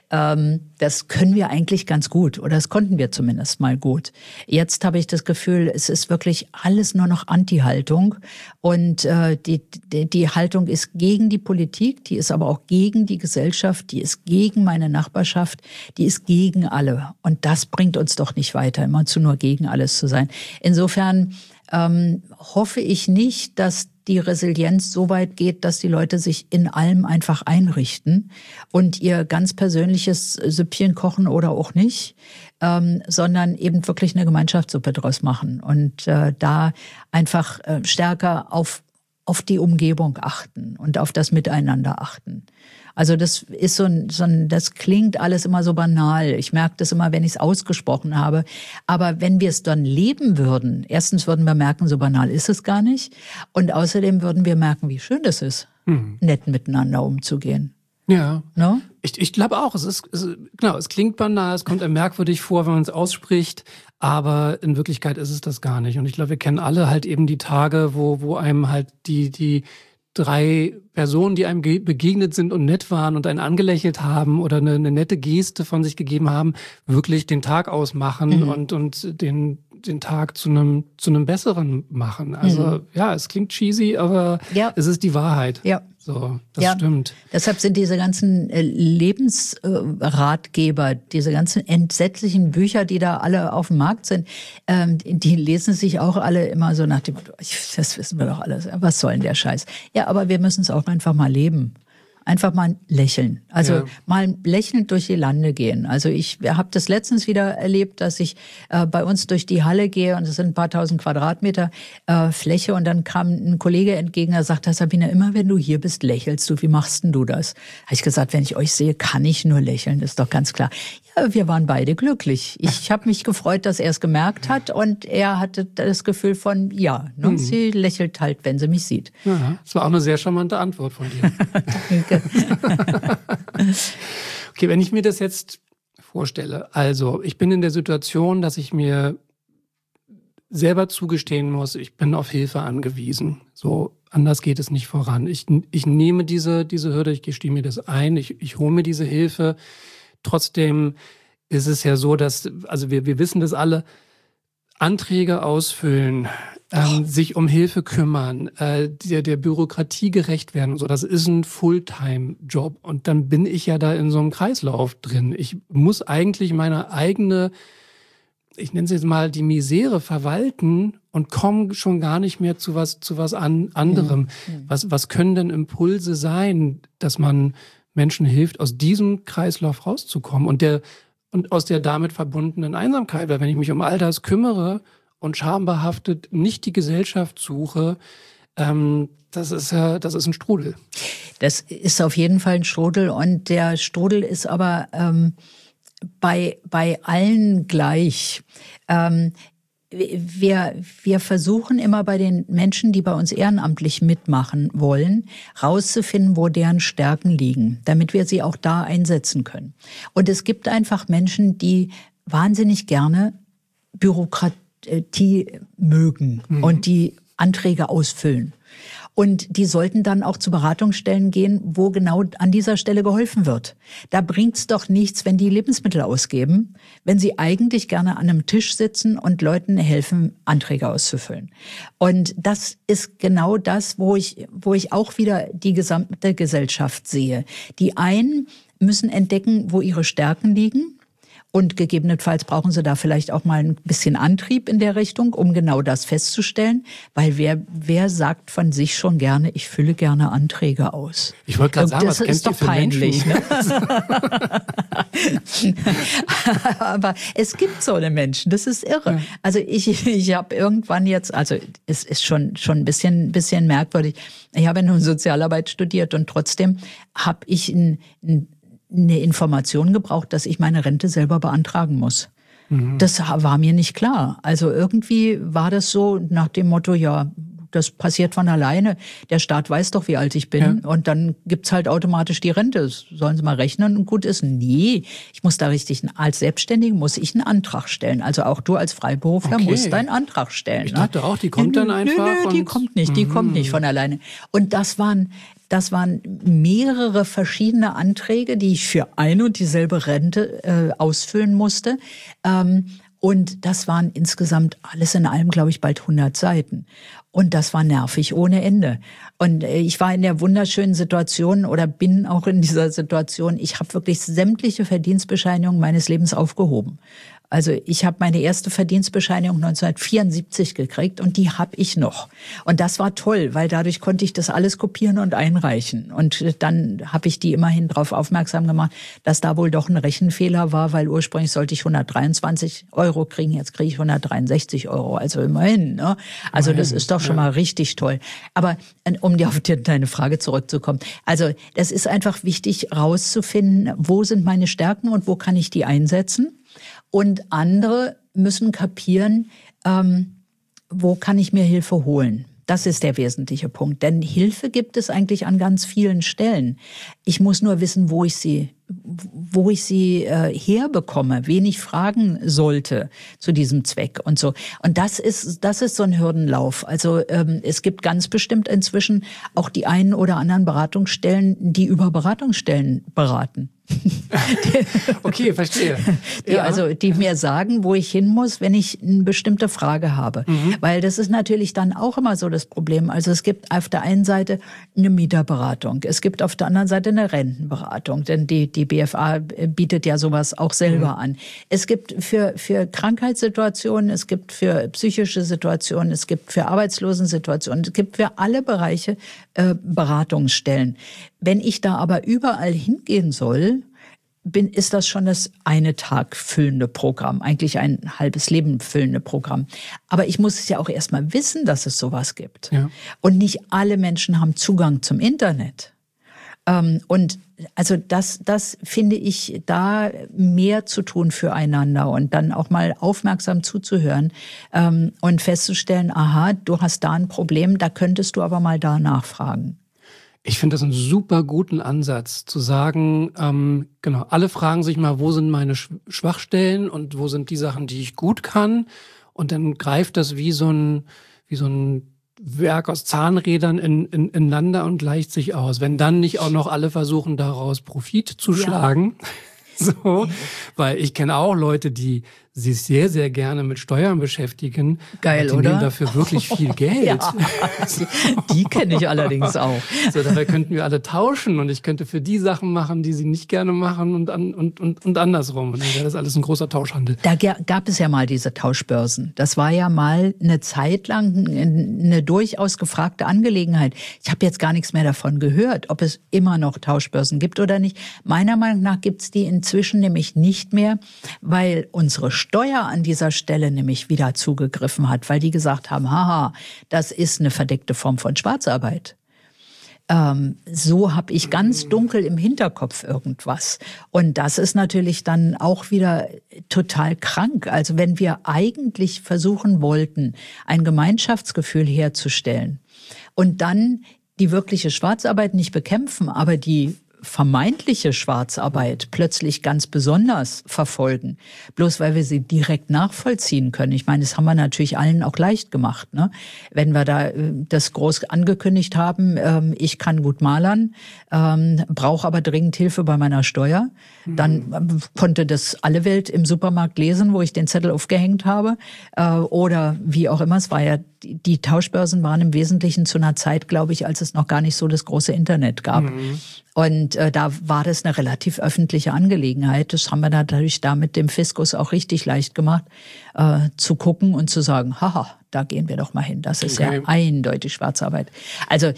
[SPEAKER 1] Das können wir eigentlich ganz gut, oder das konnten wir zumindest mal gut. Jetzt habe ich das Gefühl, es ist wirklich alles nur noch Anti-Haltung, und die Haltung ist gegen die Politik, die ist aber auch gegen die Gesellschaft, die ist gegen meine Nachbarschaft, die ist gegen alle, und das bringt uns doch nicht weiter, immerzu nur gegen alles zu sein. Insofern hoffe ich nicht, dass die Resilienz so weit geht, dass die Leute sich in allem einfach einrichten und ihr ganz persönliches Süppchen kochen oder auch nicht, sondern eben wirklich eine Gemeinschaftssuppe draus machen und da einfach stärker auf die Umgebung achten und auf das Miteinander achten. Also das ist das klingt alles immer so banal. Ich merke das immer, wenn ich es ausgesprochen habe. Aber wenn wir es dann leben würden, erstens würden wir merken, so banal ist es gar nicht. Und außerdem würden wir merken, wie schön es ist, nett miteinander umzugehen.
[SPEAKER 3] Ja,
[SPEAKER 1] no?
[SPEAKER 3] Ich glaube auch, es klingt banal, es kommt einem merkwürdig vor, wenn man es ausspricht, aber in Wirklichkeit ist es das gar nicht. Und ich glaube, wir kennen alle halt eben die Tage, wo einem halt die 3 Personen, die einem begegnet sind und nett waren und einen angelächelt haben oder eine nette Geste von sich gegeben haben, wirklich den Tag ausmachen und den Tag zu einem besseren machen. Also ja, es klingt cheesy, aber es ist die Wahrheit.
[SPEAKER 1] Ja.
[SPEAKER 3] So, das stimmt.
[SPEAKER 1] Deshalb sind diese ganzen Lebensratgeber, diese ganzen entsetzlichen Bücher, die da alle auf dem Markt sind, die lesen sich auch alle immer so nach dem Motto, das wissen wir doch alles, was soll denn der Scheiß? Ja, aber wir müssen es auch einfach mal leben. Einfach mal lächeln. Also mal lächelnd durch die Lande gehen. Also ich habe das letztens wieder erlebt, dass ich bei uns durch die Halle gehe und es sind ein paar tausend Quadratmeter Fläche und dann kam ein Kollege entgegen, der sagte, Sabina, immer wenn du hier bist, lächelst du. Wie machst denn du das? Habe ich gesagt, wenn ich euch sehe, kann ich nur lächeln. Das ist doch ganz klar. Ja, wir waren beide glücklich. Ich habe mich gefreut, dass er es gemerkt hat und er hatte das Gefühl von, sie lächelt halt, wenn sie mich sieht.
[SPEAKER 3] Ja, das war auch eine sehr charmante Antwort von dir. Okay, wenn ich mir das jetzt vorstelle, also ich bin in der Situation, dass ich mir selber zugestehen muss, ich bin auf Hilfe angewiesen. So, anders geht es nicht voran. Ich nehme diese Hürde, ich gestehe mir das ein, ich hole mir diese Hilfe. Trotzdem ist es ja so, dass, also wir wissen das alle, Anträge ausfüllen, sich um Hilfe kümmern, der Bürokratie gerecht werden und so, das ist ein Fulltime-Job. Und dann bin ich ja da in so einem Kreislauf drin. Ich muss eigentlich meine eigene, ich nenne es jetzt mal, die Misere verwalten und komme schon gar nicht mehr zu was anderem. Was können denn Impulse sein, dass man Menschen hilft, aus diesem Kreislauf rauszukommen und aus der damit verbundenen Einsamkeit? Weil wenn ich mich um all das kümmere und schambehaftet nicht die Gesellschaft suche, das ist ein Strudel.
[SPEAKER 1] Das ist auf jeden Fall ein Strudel und der Strudel ist aber bei allen gleich. Wir versuchen immer bei den Menschen, die bei uns ehrenamtlich mitmachen wollen, rauszufinden, wo deren Stärken liegen, damit wir sie auch da einsetzen können. Und es gibt einfach Menschen, die wahnsinnig gerne Bürokratie mögen und die Anträge ausfüllen. Und die sollten dann auch zu Beratungsstellen gehen, wo genau an dieser Stelle geholfen wird. Da bringt's doch nichts, wenn die Lebensmittel ausgeben, wenn sie eigentlich gerne an einem Tisch sitzen und Leuten helfen, Anträge auszufüllen. Und das ist genau das, wo ich auch wieder die gesamte Gesellschaft sehe. Die einen müssen entdecken, wo ihre Stärken liegen. Und gegebenenfalls brauchen sie da vielleicht auch mal ein bisschen Antrieb in der Richtung, um genau das festzustellen. Weil wer sagt von sich schon gerne, ich fülle gerne Anträge aus?
[SPEAKER 3] Ich wollte gerade sagen, was kennst du für peinlich,
[SPEAKER 1] Menschen? Ne? Aber es gibt so eine Menschen, das ist irre. Ja. Also ich habe irgendwann jetzt, also es ist schon ein bisschen merkwürdig. Ich habe ja nun Sozialarbeit studiert und trotzdem habe ich eine Information gebraucht, dass ich meine Rente selber beantragen muss. Das war mir nicht klar. Also irgendwie war das so nach dem Motto, ja, das passiert von alleine. Der Staat weiß doch, wie alt ich bin. Ja. Und dann gibt's halt automatisch die Rente. Das sollen sie mal rechnen und gut ist. Nee, ich muss da richtig, als Selbstständige muss ich einen Antrag stellen. Also auch du als Freiberufler musst deinen Antrag stellen.
[SPEAKER 3] Ich dachte auch, die kommt dann einfach.
[SPEAKER 1] Nö, die kommt nicht. Die kommt nicht von alleine. Und das waren mehrere verschiedene Anträge, die ich für eine und dieselbe Rente ausfüllen musste. Und das waren insgesamt alles in allem, glaube ich, bald 100 Seiten. Und das war nervig ohne Ende. Und ich war in der wunderschönen Situation oder bin auch in dieser Situation, ich habe wirklich sämtliche Verdienstbescheinigungen meines Lebens aufgehoben. Also ich habe meine erste Verdienstbescheinigung 1974 gekriegt und die habe ich noch. Und das war toll, weil dadurch konnte ich das alles kopieren und einreichen. Und dann habe ich die immerhin darauf aufmerksam gemacht, dass da wohl doch ein Rechenfehler war, weil ursprünglich sollte ich 123 € kriegen, jetzt kriege ich 163 €. Also immerhin. Ne? Also das ist doch schon mal richtig toll. Aber um dir auf deine Frage zurückzukommen, also das ist einfach wichtig rauszufinden, wo sind meine Stärken und wo kann ich die einsetzen. Und andere müssen kapieren, wo kann ich mir Hilfe holen. Das ist der wesentliche Punkt. Denn Hilfe gibt es eigentlich an ganz vielen Stellen. Ich muss nur wissen, wo ich sie wo ich sie herbekomme, wen ich fragen sollte zu diesem Zweck und so. Und das ist so ein Hürdenlauf. Also es gibt ganz bestimmt inzwischen auch die einen oder anderen Beratungsstellen, die über Beratungsstellen beraten.
[SPEAKER 3] Okay, verstehe.
[SPEAKER 1] Die mir sagen, wo ich hin muss, wenn ich eine bestimmte Frage habe. Weil das ist natürlich dann auch immer so das Problem. Also es gibt auf der einen Seite eine Mieterberatung, es gibt auf der anderen Seite eine Rentenberatung, denn die BFA bietet ja sowas auch selber an. Es gibt für Krankheitssituationen, es gibt für psychische Situationen, es gibt für Arbeitslosensituationen, es gibt für alle Bereiche Beratungsstellen. Wenn ich da aber überall hingehen soll, ist das schon das eine Tag füllende Programm, eigentlich ein halbes Leben füllende Programm. Aber ich muss es ja auch erstmal wissen, dass es sowas gibt. Ja. Und nicht alle Menschen haben Zugang zum Internet. Und also das finde ich, da mehr zu tun füreinander und dann auch mal aufmerksam zuzuhören und festzustellen, aha, du hast da ein Problem, da könntest du aber mal da nachfragen.
[SPEAKER 3] Ich finde das einen super guten Ansatz, zu sagen, genau, alle fragen sich mal, wo sind meine Schwachstellen und wo sind die Sachen, die ich gut kann. Und dann greift das wie so ein Werk aus Zahnrädern ineinander und gleicht sich aus. Wenn dann nicht auch noch alle versuchen, daraus Profit zu schlagen. So, weil ich kenne auch Leute, die sich sehr, sehr gerne mit Steuern beschäftigen.
[SPEAKER 1] Geil,
[SPEAKER 3] die
[SPEAKER 1] oder?
[SPEAKER 3] Nehmen dafür wirklich viel Geld.
[SPEAKER 1] Ja, die kenne ich allerdings auch.
[SPEAKER 3] So, dabei könnten wir alle tauschen und ich könnte für die Sachen machen, die sie nicht gerne machen und andersrum. Und dann wäre das alles ein großer Tauschhandel.
[SPEAKER 1] Da gab es ja mal diese Tauschbörsen. Das war ja mal eine Zeit lang eine durchaus gefragte Angelegenheit. Ich habe jetzt gar nichts mehr davon gehört, ob es immer noch Tauschbörsen gibt oder nicht. Meiner Meinung nach gibt es die inzwischen nämlich nicht mehr, weil unsere Steuer an dieser Stelle nämlich wieder zugegriffen hat, weil die gesagt haben, haha, das ist eine verdeckte Form von Schwarzarbeit. So habe ich ganz dunkel im Hinterkopf irgendwas. Und das ist natürlich dann auch wieder total krank. Also wenn wir eigentlich versuchen wollten, ein Gemeinschaftsgefühl herzustellen und dann die wirkliche Schwarzarbeit nicht bekämpfen, aber die vermeintliche Schwarzarbeit plötzlich ganz besonders verfolgen, bloß weil wir sie direkt nachvollziehen können. Ich meine, das haben wir natürlich allen auch leicht gemacht, ne? Wenn wir da das groß angekündigt haben, ich kann gut malern, brauche aber dringend Hilfe bei meiner Steuer, dann konnte das alle Welt im Supermarkt lesen, wo ich den Zettel aufgehängt habe, oder wie auch immer. Es war ja, die Tauschbörsen waren im Wesentlichen zu einer Zeit, glaube ich, als es noch gar nicht so das große Internet gab. Und da war das eine relativ öffentliche Angelegenheit. Das haben wir natürlich da mit dem Fiskus auch richtig leicht gemacht, zu gucken und zu sagen, haha, da gehen wir doch mal hin. Das ist ja eindeutig Schwarzarbeit. Also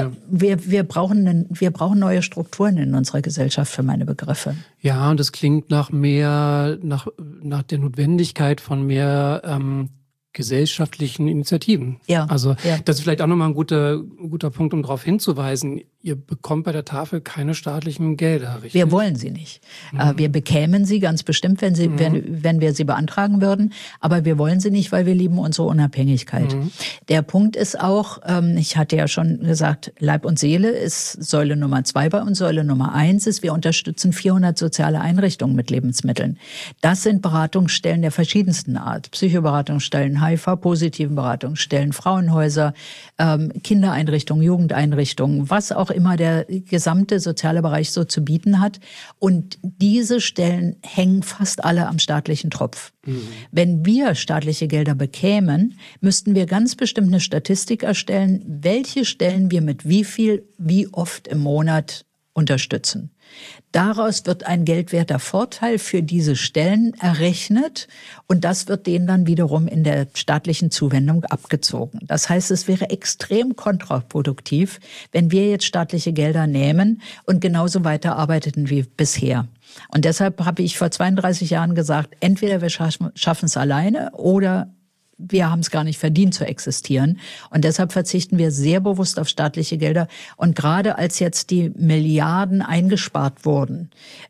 [SPEAKER 1] wir brauchen neue Strukturen in unserer Gesellschaft für meine Begriffe.
[SPEAKER 3] Ja, und es klingt nach der Notwendigkeit von mehr gesellschaftlichen Initiativen. Ja. Also das ist vielleicht auch nochmal ein guter Punkt, um darauf hinzuweisen. Ihr bekommt bei der Tafel keine staatlichen Gelder, richtig?
[SPEAKER 1] Wir wollen sie nicht. Wir bekämen sie ganz bestimmt, wenn wir sie beantragen würden. Aber wir wollen sie nicht, weil wir lieben unsere Unabhängigkeit. Der Punkt ist auch, ich hatte ja schon gesagt, Leib und Seele ist Säule Nummer 2 bei uns. Säule Nummer 1 ist, wir unterstützen 400 soziale Einrichtungen mit Lebensmitteln. Das sind Beratungsstellen der verschiedensten Art. Psychoberatungsstellen, HIV-positiven Beratungsstellen, Frauenhäuser, Kindereinrichtungen, Jugendeinrichtungen, was auch immer der gesamte soziale Bereich so zu bieten hat. Und diese Stellen hängen fast alle am staatlichen Tropf. Wenn wir staatliche Gelder bekämen, müssten wir ganz bestimmt eine Statistik erstellen, welche Stellen wir mit wie oft im Monat unterstützen. Daraus wird ein geldwerter Vorteil für diese Stellen errechnet und das wird denen dann wiederum in der staatlichen Zuwendung abgezogen. Das heißt, es wäre extrem kontraproduktiv, wenn wir jetzt staatliche Gelder nehmen und genauso weiterarbeiteten wie bisher. Und deshalb habe ich vor 32 Jahren gesagt, entweder wir schaffen es alleine oder wir haben es gar nicht verdient zu existieren. Und deshalb verzichten wir sehr bewusst auf staatliche Gelder. Und gerade als jetzt die Milliarden eingespart wurden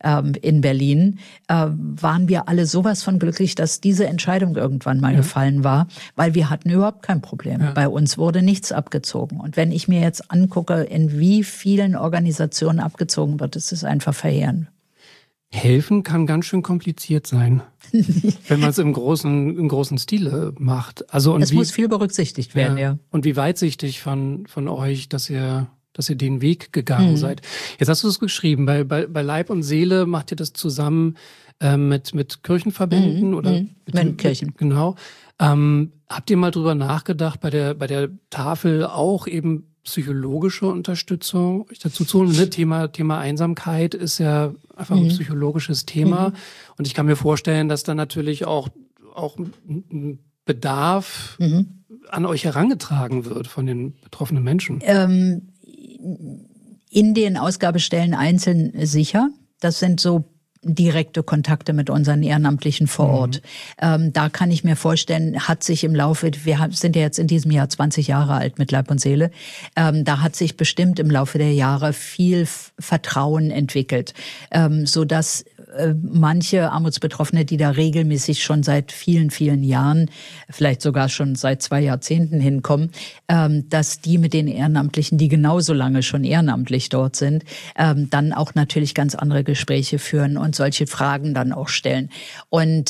[SPEAKER 1] in Berlin, waren wir alle sowas von glücklich, dass diese Entscheidung irgendwann mal gefallen war, weil wir hatten überhaupt kein Problem. Ja. Bei uns wurde nichts abgezogen. Und wenn ich mir jetzt angucke, in wie vielen Organisationen abgezogen wird, ist es einfach verheerend.
[SPEAKER 3] Helfen kann ganz schön kompliziert sein, wenn man es im großen Stile macht. Also und
[SPEAKER 1] es muss viel berücksichtigt werden, ja.
[SPEAKER 3] Und wie weitsichtig von euch, dass ihr den Weg gegangen seid. Jetzt hast du es geschrieben, bei Leib und Seele macht ihr das zusammen mit Kirchenverbänden oder
[SPEAKER 1] mit Kirchen.
[SPEAKER 3] Genau. Habt ihr mal drüber nachgedacht, bei der Tafel auch eben psychologische Unterstützung dazu zu holen? Ne? Thema Einsamkeit ist ja einfach ein psychologisches Thema. Und ich kann mir vorstellen, dass da natürlich auch ein Bedarf an euch herangetragen wird von den betroffenen Menschen.
[SPEAKER 1] In den Ausgabestellen einzeln sicher. Das sind so direkte Kontakte mit unseren Ehrenamtlichen vor Ort. Da kann ich mir vorstellen, hat sich im Laufe, wir sind ja jetzt in diesem Jahr 20 Jahre alt mit Leib und Seele, da hat sich bestimmt im Laufe der Jahre viel Vertrauen entwickelt, sodass manche Armutsbetroffene, die da regelmäßig schon seit vielen, vielen Jahren, vielleicht sogar schon seit 2 Jahrzehnten hinkommen, dass die mit den Ehrenamtlichen, die genauso lange schon ehrenamtlich dort sind, dann auch natürlich ganz andere Gespräche führen und solche Fragen dann auch stellen. Und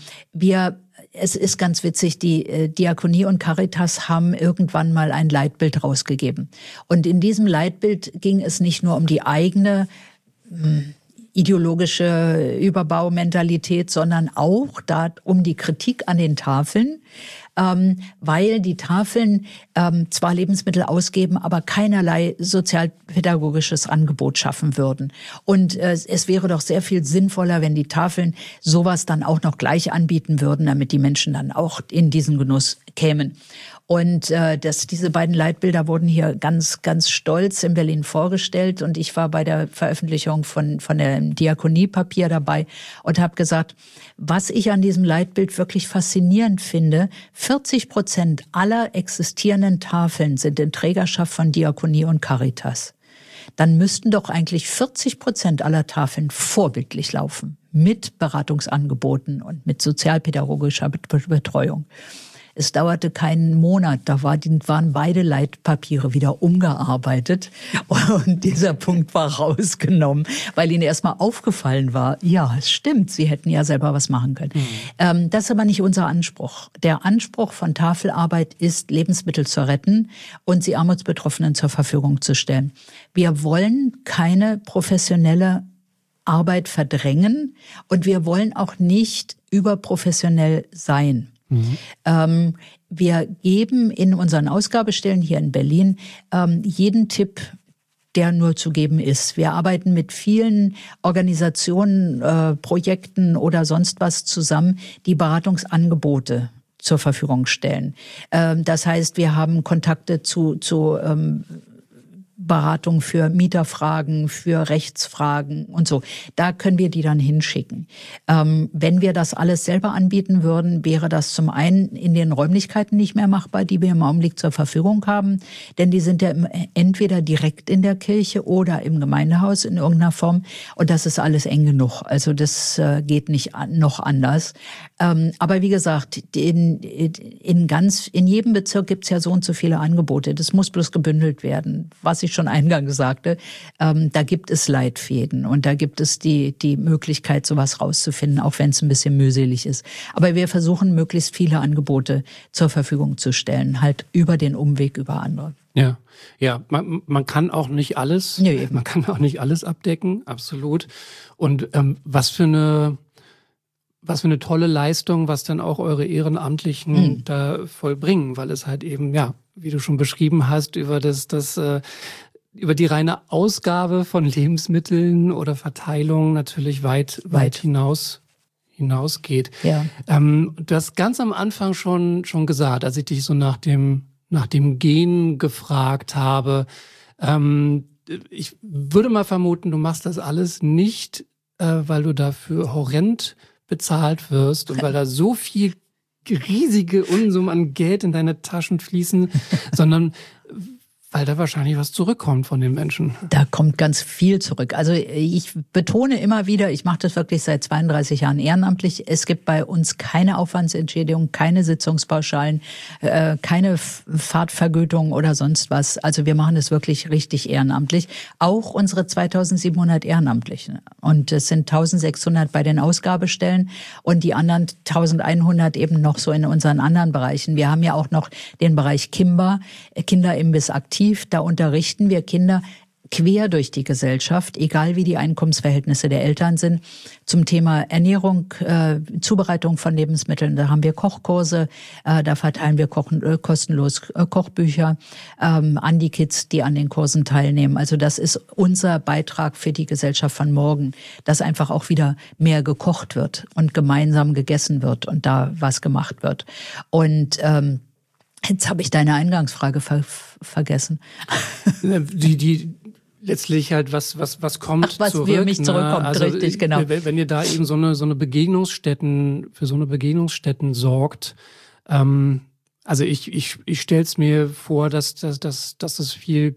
[SPEAKER 1] es ist ganz witzig, die Diakonie und Caritas haben irgendwann mal ein Leitbild rausgegeben. Und in diesem Leitbild ging es nicht nur um die eigene ideologische Überbaumentalität, sondern auch um die Kritik an den Tafeln, weil die Tafeln zwar Lebensmittel ausgeben, aber keinerlei sozialpädagogisches Angebot schaffen würden. Und es wäre doch sehr viel sinnvoller, wenn die Tafeln sowas dann auch noch gleich anbieten würden, damit die Menschen dann auch in diesen Genuss kämen. Und diese beiden Leitbilder wurden hier ganz, ganz stolz in Berlin vorgestellt. Und ich war bei der Veröffentlichung von dem Diakoniepapier dabei und habe gesagt, was ich an diesem Leitbild wirklich faszinierend finde, 40% aller existierenden Tafeln sind in Trägerschaft von Diakonie und Caritas. Dann müssten doch eigentlich 40% aller Tafeln vorbildlich laufen, mit Beratungsangeboten und mit sozialpädagogischer Betreuung. Es dauerte keinen Monat, da waren beide Leitpapiere wieder umgearbeitet und dieser Punkt war rausgenommen, weil ihnen erstmal aufgefallen war, ja, es stimmt, sie hätten ja selber was machen können. Das ist aber nicht unser Anspruch. Der Anspruch von Tafelarbeit ist, Lebensmittel zu retten und sie Armutsbetroffenen zur Verfügung zu stellen. Wir wollen keine professionelle Arbeit verdrängen und wir wollen auch nicht überprofessionell sein. Wir geben in unseren Ausgabestellen hier in Berlin jeden Tipp, der nur zu geben ist. Wir arbeiten mit vielen Organisationen, Projekten oder sonst was zusammen, die Beratungsangebote zur Verfügung stellen. Das heißt, wir haben Kontakte zu Beratung für Mieterfragen, für Rechtsfragen und so. Da können wir die dann hinschicken. Wenn wir das alles selber anbieten würden, wäre das zum einen in den Räumlichkeiten nicht mehr machbar, die wir im Augenblick zur Verfügung haben, denn die sind ja entweder direkt in der Kirche oder im Gemeindehaus in irgendeiner Form und das ist alles eng genug. Also das geht nicht noch anders. Aber wie gesagt, in jedem Bezirk gibt es ja so und so viele Angebote. Das muss bloß gebündelt werden. Was ich schon eingangs sagte, da gibt es Leitfäden und da gibt es die Möglichkeit, sowas rauszufinden, auch wenn es ein bisschen mühselig ist. Aber wir versuchen, möglichst viele Angebote zur Verfügung zu stellen, halt über den Umweg über andere.
[SPEAKER 3] Ja, man kann auch nicht alles, man kann auch nicht alles abdecken, absolut. Und was für eine tolle Leistung, was dann auch eure Ehrenamtlichen da vollbringen, weil es halt eben, ja, wie du schon beschrieben hast, über über die reine Ausgabe von Lebensmitteln oder Verteilung natürlich weit hinausgeht.
[SPEAKER 1] Ja.
[SPEAKER 3] Du hast ganz am Anfang schon gesagt, als ich dich so nach dem Gehen gefragt habe, ich würde mal vermuten, du machst das alles nicht, weil du dafür horrend bezahlt wirst und weil da so viel riesige Unsummen an Geld in deine Taschen fließen, sondern Weil da wahrscheinlich was zurückkommt von den Menschen.
[SPEAKER 1] Da kommt ganz viel zurück. Also ich betone immer wieder, ich mache das wirklich seit 32 Jahren ehrenamtlich. Es gibt bei uns keine Aufwandsentschädigung, keine Sitzungspauschalen, keine Fahrtvergütung oder sonst was. Also wir machen das wirklich richtig ehrenamtlich. Auch unsere 2700 Ehrenamtlichen. Und es sind 1600 bei den Ausgabestellen und die anderen 1100 eben noch so in unseren anderen Bereichen. Wir haben ja auch noch den Bereich Kimba, Kinderimbiss aktiv. Da unterrichten wir Kinder quer durch die Gesellschaft, egal wie die Einkommensverhältnisse der Eltern sind, zum Thema Ernährung, Zubereitung von Lebensmitteln. Da haben wir Kochkurse, da verteilen wir kostenlos Kochbücher an die Kids, die an den Kursen teilnehmen. Also das ist unser Beitrag für die Gesellschaft von morgen, dass einfach auch wieder mehr gekocht wird und gemeinsam gegessen wird und da was gemacht wird. Und jetzt habe ich deine Eingangsfrage vergessen.
[SPEAKER 3] Die letztlich halt was kommt.
[SPEAKER 1] Ach, was zurück, für mich zurückkommt, also richtig, genau.
[SPEAKER 3] Wenn ihr da eben so eine Begegnungsstätten, für so eine Begegnungsstätten sorgt, also ich stell's mir vor, dass das viel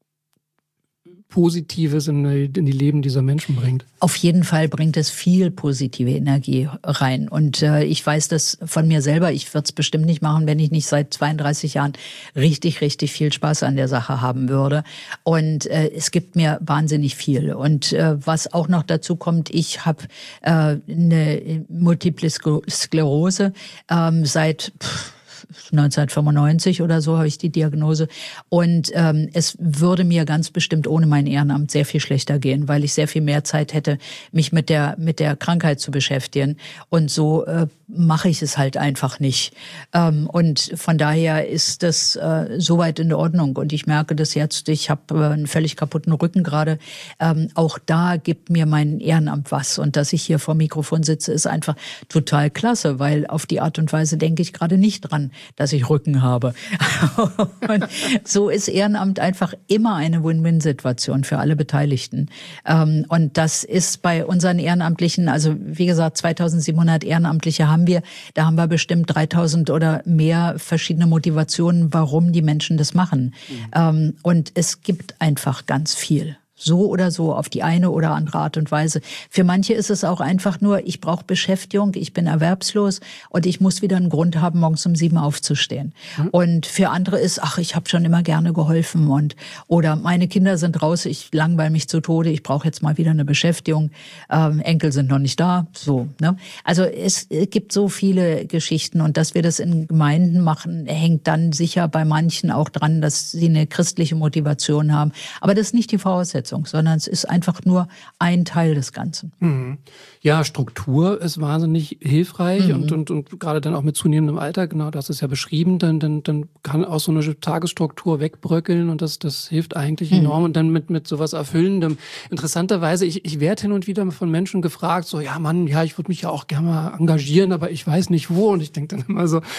[SPEAKER 3] Positives in die Leben dieser Menschen bringt.
[SPEAKER 1] Auf jeden Fall bringt es viel positive Energie rein. Und ich weiß das von mir selber. Ich würde es bestimmt nicht machen, wenn ich nicht seit 32 Jahren richtig, richtig viel Spaß an der Sache haben würde. Und es gibt mir wahnsinnig viel. Und was auch noch dazu kommt, ich habe eine Multiple Sklerose seit 1995 oder so habe ich die Diagnose. Und es würde mir ganz bestimmt ohne mein Ehrenamt sehr viel schlechter gehen, weil ich sehr viel mehr Zeit hätte, mich mit der Krankheit zu beschäftigen. Und so mache ich es halt einfach nicht. Und von daher ist das soweit in Ordnung. Und ich merke das jetzt, ich habe einen völlig kaputten Rücken gerade. Auch da gibt mir mein Ehrenamt was. Und dass ich hier vor dem Mikrofon sitze, ist einfach total klasse, weil auf die Art und Weise denke ich gerade nicht dran, dass ich Rücken habe. Und so ist Ehrenamt einfach immer eine Win-Win-Situation für alle Beteiligten. Und das ist bei unseren Ehrenamtlichen, also wie gesagt, 2700 Ehrenamtliche haben wir. Da haben wir bestimmt 3000 oder mehr verschiedene Motivationen, warum die Menschen das machen. Und es gibt einfach ganz viel. So oder so, auf die eine oder andere Art und Weise. Für manche ist es auch einfach nur, ich brauche Beschäftigung, ich bin erwerbslos und ich muss wieder einen Grund haben, morgens um 7 aufzustehen. Und für andere ist, ich habe schon immer gerne geholfen oder meine Kinder sind raus, ich langweile mich zu Tode, ich brauche jetzt mal wieder eine Beschäftigung, Enkel sind noch nicht da, so. Ne? Also es gibt so viele Geschichten und dass wir das in Gemeinden machen, hängt dann sicher bei manchen auch dran, dass sie eine christliche Motivation haben. Aber das ist nicht die Voraussetzung, sondern es ist einfach nur ein Teil des Ganzen.
[SPEAKER 3] Ja, Struktur ist wahnsinnig hilfreich und gerade dann auch mit zunehmendem Alter, genau, das ist ja beschrieben, dann kann auch so eine Tagesstruktur wegbröckeln und das hilft eigentlich enorm und dann mit sowas Erfüllendem. Interessanterweise, ich werde hin und wieder von Menschen gefragt, so, ja Mann, ja, ich würde mich ja auch gerne mal engagieren, aber ich weiß nicht wo und ich denke dann immer so,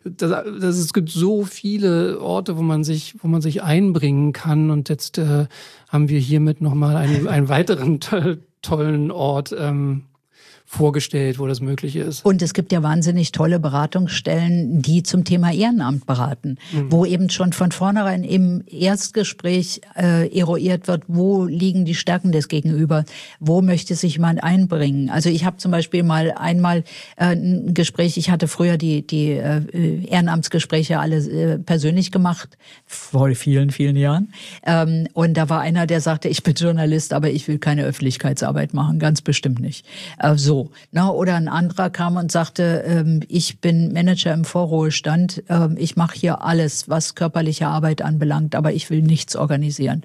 [SPEAKER 3] es gibt so viele Orte, wo man sich einbringen kann und jetzt haben wir hiermit nochmal einen weiteren tollen Ort vorgestellt, wo das möglich ist.
[SPEAKER 1] Und es gibt ja wahnsinnig tolle Beratungsstellen, die zum Thema Ehrenamt beraten, wo eben schon von vornherein im Erstgespräch eruiert wird, wo liegen die Stärken des Gegenüber, wo möchte sich jemand einbringen. Also ich habe zum Beispiel mal einmal ein Gespräch, ich hatte früher die Ehrenamtsgespräche alle persönlich gemacht, vor vielen, vielen Jahren. Und da war einer, der sagte, ich bin Journalist, aber ich will keine Öffentlichkeitsarbeit machen, ganz bestimmt nicht. So. Oder ein anderer kam und sagte, ich bin Manager im Vorruhestand, ich mache hier alles, was körperliche Arbeit anbelangt, aber ich will nichts organisieren.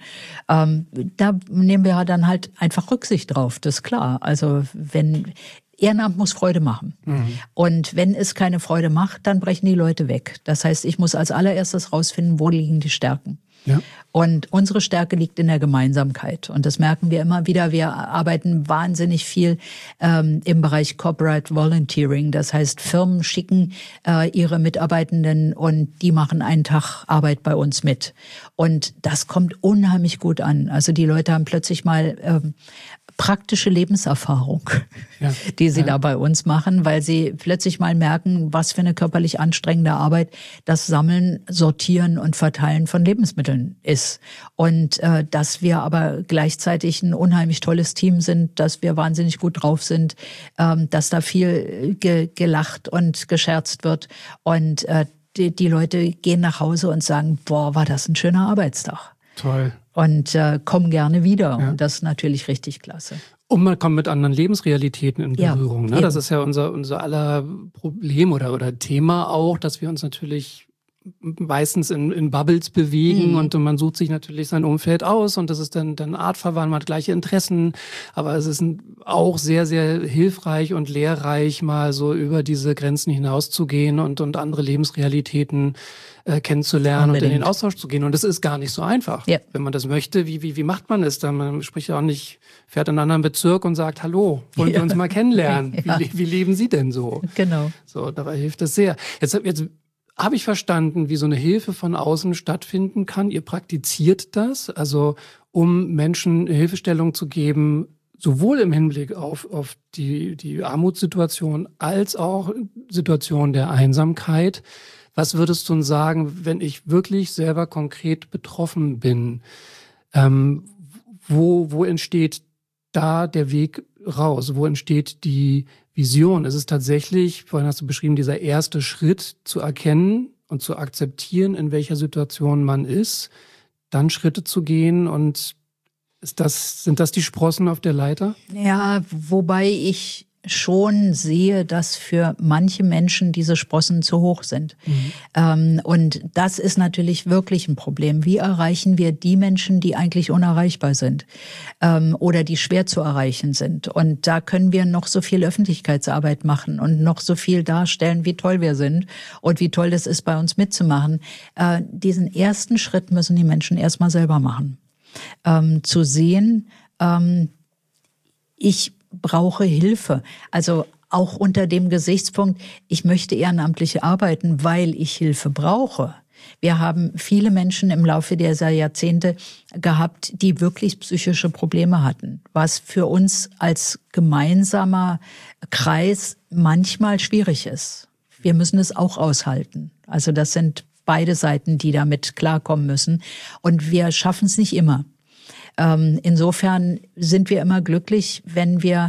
[SPEAKER 1] Da nehmen wir dann halt einfach Rücksicht drauf, das ist klar. Also Ehrenamt muss Freude machen. Und wenn es keine Freude macht, dann brechen die Leute weg. Das heißt, ich muss als allererstes rausfinden, wo liegen die Stärken. Ja. Und unsere Stärke liegt in der Gemeinsamkeit. Und das merken wir immer wieder. Wir arbeiten wahnsinnig viel im Bereich Corporate Volunteering. Das heißt, Firmen schicken ihre Mitarbeitenden und die machen einen Tag Arbeit bei uns mit. Und das kommt unheimlich gut an. Also die Leute haben plötzlich mal praktische Lebenserfahrung, die sie da bei uns machen, weil sie plötzlich mal merken, was für eine körperlich anstrengende Arbeit das Sammeln, Sortieren und Verteilen von Lebensmitteln ist. Und dass wir aber gleichzeitig ein unheimlich tolles Team sind, dass wir wahnsinnig gut drauf sind, dass da viel gelacht und gescherzt wird. Und die Leute gehen nach Hause und sagen, boah, war das ein schöner Arbeitstag.
[SPEAKER 3] Toll.
[SPEAKER 1] Und kommen gerne wieder. Ja. Und das ist natürlich richtig klasse.
[SPEAKER 3] Und man kommt mit anderen Lebensrealitäten in Berührung. Ne? Das ist ja unser aller Problem oder Thema auch, dass wir uns natürlich meistens in Bubbles bewegen und man sucht sich natürlich sein Umfeld aus und das ist dann artverwandt, man hat gleiche Interessen, aber es ist auch sehr, sehr hilfreich und lehrreich, mal so über diese Grenzen hinauszugehen und andere Lebensrealitäten kennenzulernen und in den Austausch zu gehen. Und das ist gar nicht so einfach. Ja. Wenn man das möchte, wie macht man es dann? Man spricht ja auch nicht, fährt in einen anderen Bezirk und sagt, hallo, wollen wir uns mal kennenlernen? Ja. Wie leben Sie denn so?
[SPEAKER 1] Genau.
[SPEAKER 3] So, dabei hilft das sehr. Jetzt habe ich verstanden, wie so eine Hilfe von außen stattfinden kann. Ihr praktiziert das, also um Menschen Hilfestellung zu geben, sowohl im Hinblick auf die Armutssituation als auch Situation der Einsamkeit. Was würdest du uns sagen, wenn ich wirklich selber konkret betroffen bin? Wo entsteht da der Weg raus? Wo entsteht die Vision? Es ist tatsächlich, vorhin hast du beschrieben, dieser erste Schritt zu erkennen und zu akzeptieren, in welcher Situation man ist, dann Schritte zu gehen und sind das die Sprossen auf der Leiter? Ja,
[SPEAKER 1] wobei ich schon sehe, dass für manche Menschen diese Sprossen zu hoch sind. Und das ist natürlich wirklich ein Problem. Wie erreichen wir die Menschen, die eigentlich unerreichbar sind oder die schwer zu erreichen sind? Und da können wir noch so viel Öffentlichkeitsarbeit machen und noch so viel darstellen, wie toll wir sind und wie toll es ist, bei uns mitzumachen. Diesen ersten Schritt müssen die Menschen erstmal selber machen. Zu sehen, ich brauche Hilfe. Also auch unter dem Gesichtspunkt, ich möchte ehrenamtlich arbeiten, weil ich Hilfe brauche. Wir haben viele Menschen im Laufe dieser Jahrzehnte gehabt, die wirklich psychische Probleme hatten, was für uns als gemeinsamer Kreis manchmal schwierig ist. Wir müssen es auch aushalten. Also das sind beide Seiten, die damit klarkommen müssen. Und wir schaffen es nicht immer. Insofern sind wir immer glücklich, wenn wir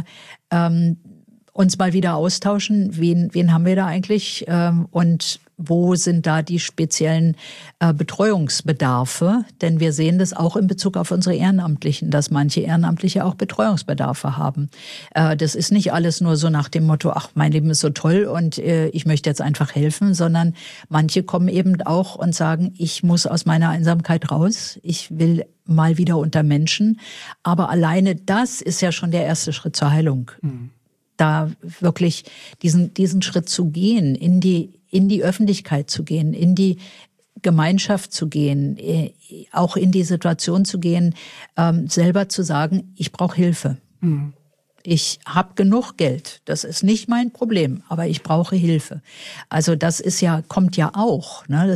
[SPEAKER 1] uns mal wieder austauschen. Wen haben wir da eigentlich und wo sind da die speziellen Betreuungsbedarfe? Denn wir sehen das auch in Bezug auf unsere Ehrenamtlichen, dass manche Ehrenamtliche auch Betreuungsbedarfe haben. Das ist nicht alles nur so nach dem Motto, ach, mein Leben ist so toll und ich möchte jetzt einfach helfen, sondern manche kommen eben auch und sagen, ich muss aus meiner Einsamkeit raus, ich will mal wieder unter Menschen. Aber alleine das ist ja schon der erste Schritt zur Heilung. Da wirklich diesen Schritt zu gehen, in die Öffentlichkeit zu gehen, in die Gemeinschaft zu gehen, auch in die Situation zu gehen, selber zu sagen, ich brauche Hilfe. Ich habe genug Geld, das ist nicht mein Problem, aber ich brauche Hilfe. Also das kommt ja auch. Ne?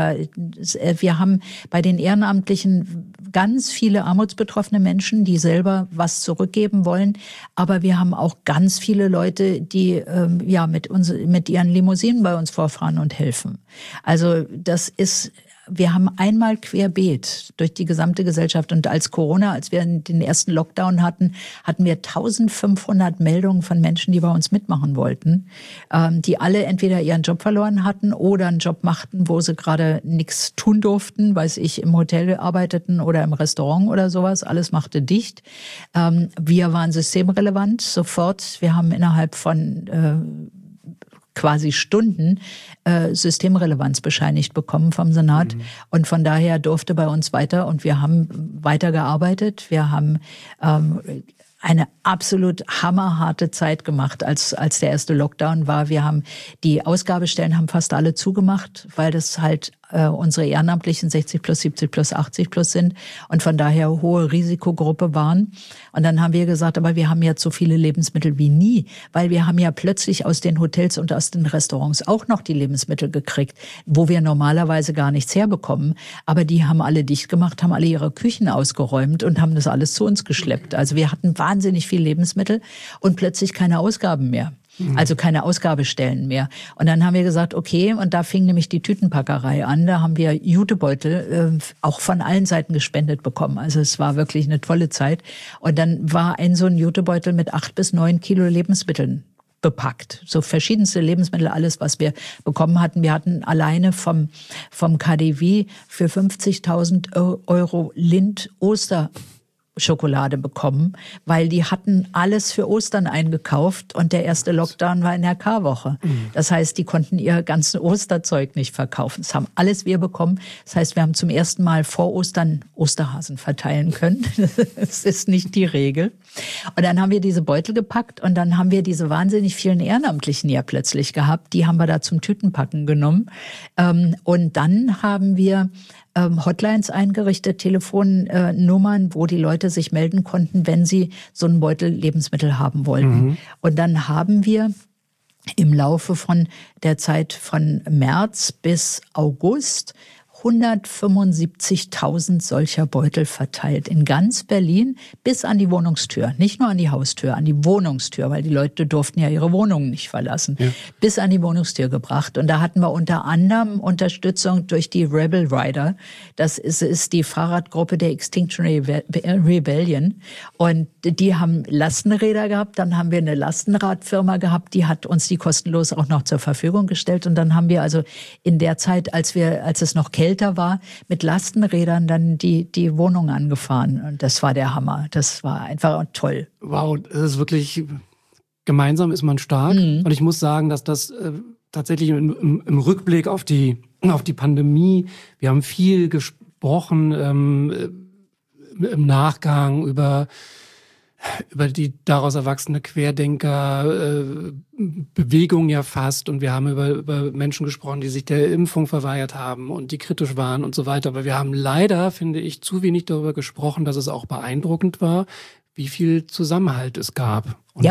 [SPEAKER 1] Wir haben bei den Ehrenamtlichen ganz viele armutsbetroffene Menschen, die selber was zurückgeben wollen, aber wir haben auch ganz viele Leute, die mit ihren Limousinen bei uns vorfahren und helfen. Also wir haben einmal querbeet durch die gesamte Gesellschaft. Und als wir den ersten Lockdown hatten wir 1500 Meldungen von Menschen, die bei uns mitmachen wollten, die alle entweder ihren Job verloren hatten oder einen Job machten, wo sie gerade nichts tun durften, im Hotel arbeiteten oder im Restaurant oder sowas. Alles machte dicht. Wir waren systemrelevant sofort. Wir haben innerhalb von quasi Stunden Systemrelevanz bescheinigt bekommen vom Senat. Und von daher durfte bei uns weiter und wir haben weitergearbeitet. Wir haben eine absolut hammerharte Zeit gemacht, als der erste Lockdown war. Die Ausgabestellen haben fast alle zugemacht, weil das halt unsere Ehrenamtlichen 60 plus, 70 plus, 80 plus sind und von daher hohe Risikogruppe waren. Und dann haben wir gesagt, aber wir haben jetzt so viele Lebensmittel wie nie, weil wir haben ja plötzlich aus den Hotels und aus den Restaurants auch noch die Lebensmittel gekriegt, wo wir normalerweise gar nichts herbekommen. Aber die haben alle dicht gemacht, haben alle ihre Küchen ausgeräumt und haben das alles zu uns geschleppt. Also wir hatten wahnsinnig viel Lebensmittel und plötzlich keine Ausgaben mehr. Also keine Ausgabestellen mehr. Und dann haben wir gesagt, okay, und da fing nämlich die Tütenpackerei an. Da haben wir Jutebeutel auch von allen Seiten gespendet bekommen. Also es war wirklich eine tolle Zeit. Und dann war so ein Jutebeutel mit 8 bis 9 Kilo Lebensmitteln bepackt. So verschiedenste Lebensmittel, alles, was wir bekommen hatten. Wir hatten alleine vom KaDeWe für 50.000 Euro Lind-Oster-Schokolade bekommen, weil die hatten alles für Ostern eingekauft und der erste Lockdown war in der Karwoche. Das heißt, die konnten ihr ganzen Osterzeug nicht verkaufen. Das haben alles wir bekommen. Das heißt, wir haben zum ersten Mal vor Ostern Osterhasen verteilen können. Das ist nicht die Regel. Und dann haben wir diese Beutel gepackt und dann haben wir diese wahnsinnig vielen Ehrenamtlichen ja plötzlich gehabt. Die haben wir da zum Tütenpacken genommen. Und dann haben wir Hotlines eingerichtet, Telefonnummern, wo die Leute sich melden konnten, wenn sie so einen Beutel Lebensmittel haben wollten. Und dann haben wir im Laufe von der Zeit von März bis August 175.000 solcher Beutel verteilt in ganz Berlin bis an die Wohnungstür. Nicht nur an die Haustür, an die Wohnungstür, weil die Leute durften ja ihre Wohnungen nicht verlassen. Ja. Bis an die Wohnungstür gebracht. Und da hatten wir unter anderem Unterstützung durch die Rebel Rider. Das ist die Fahrradgruppe der Extinction Rebellion. Und die haben Lastenräder gehabt. Dann haben wir eine Lastenradfirma gehabt, die hat uns die kostenlos auch noch zur Verfügung gestellt. Und dann haben wir also in der Zeit, als es noch kälter war, mit Lastenrädern dann die Wohnung angefahren. Und das war der Hammer. Das war einfach toll.
[SPEAKER 3] Wow, das ist wirklich, gemeinsam ist man stark. Und ich muss sagen, dass das tatsächlich im Rückblick auf die Pandemie, wir haben viel gesprochen im Nachgang über die daraus erwachsene Querdenker-Bewegung ja fast. Und wir haben über Menschen gesprochen, die sich der Impfung verweigert haben und die kritisch waren und so weiter. Aber wir haben leider, finde ich, zu wenig darüber gesprochen, dass es auch beeindruckend war, wie viel Zusammenhalt es gab. Und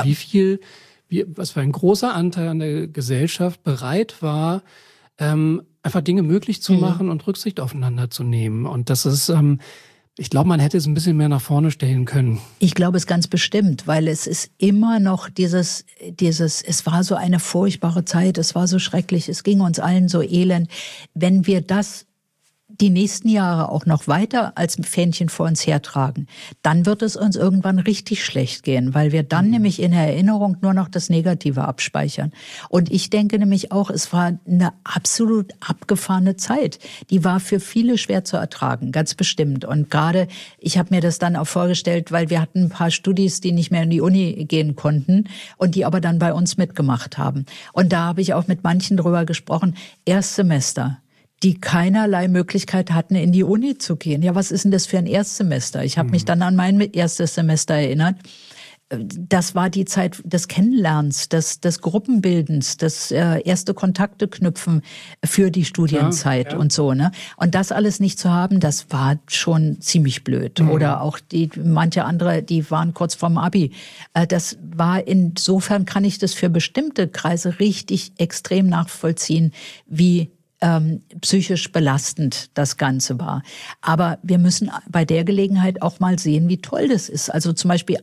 [SPEAKER 3] was für ein großer Anteil an der Gesellschaft bereit war, einfach Dinge möglich zu machen und Rücksicht aufeinander zu nehmen. Und das ist... ich glaube, man hätte es ein bisschen mehr nach vorne stellen können.
[SPEAKER 1] Ich glaube es ganz bestimmt, weil es ist immer noch es war so eine furchtbare Zeit, es war so schrecklich, es ging uns allen so elend. Wenn wir das die nächsten Jahre auch noch weiter als Fähnchen vor uns hertragen, dann wird es uns irgendwann richtig schlecht gehen, weil wir dann nämlich in der Erinnerung nur noch das Negative abspeichern. Und ich denke nämlich auch, es war eine absolut abgefahrene Zeit. Die war für viele schwer zu ertragen, ganz bestimmt. Und gerade, ich habe mir das dann auch vorgestellt, weil wir hatten ein paar Studis, die nicht mehr in die Uni gehen konnten und die aber dann bei uns mitgemacht haben. Und da habe ich auch mit manchen drüber gesprochen, Erstsemester, die keinerlei Möglichkeit hatten, in die Uni zu gehen. Ja, was ist denn das für ein Erstsemester? Ich habe mich dann an mein erstes Semester erinnert. Das war die Zeit des Kennenlernens, des Gruppenbildens, des erste Kontakte knüpfen für die Studienzeit und so, ne? Und das alles nicht zu haben, das war schon ziemlich blöd. Oder auch manche andere, die waren kurz vorm Abi. Das war insofern, kann ich das für bestimmte Kreise richtig extrem nachvollziehen, wie psychisch belastend das Ganze war. Aber wir müssen bei der Gelegenheit auch mal sehen, wie toll das ist. Also zum Beispiel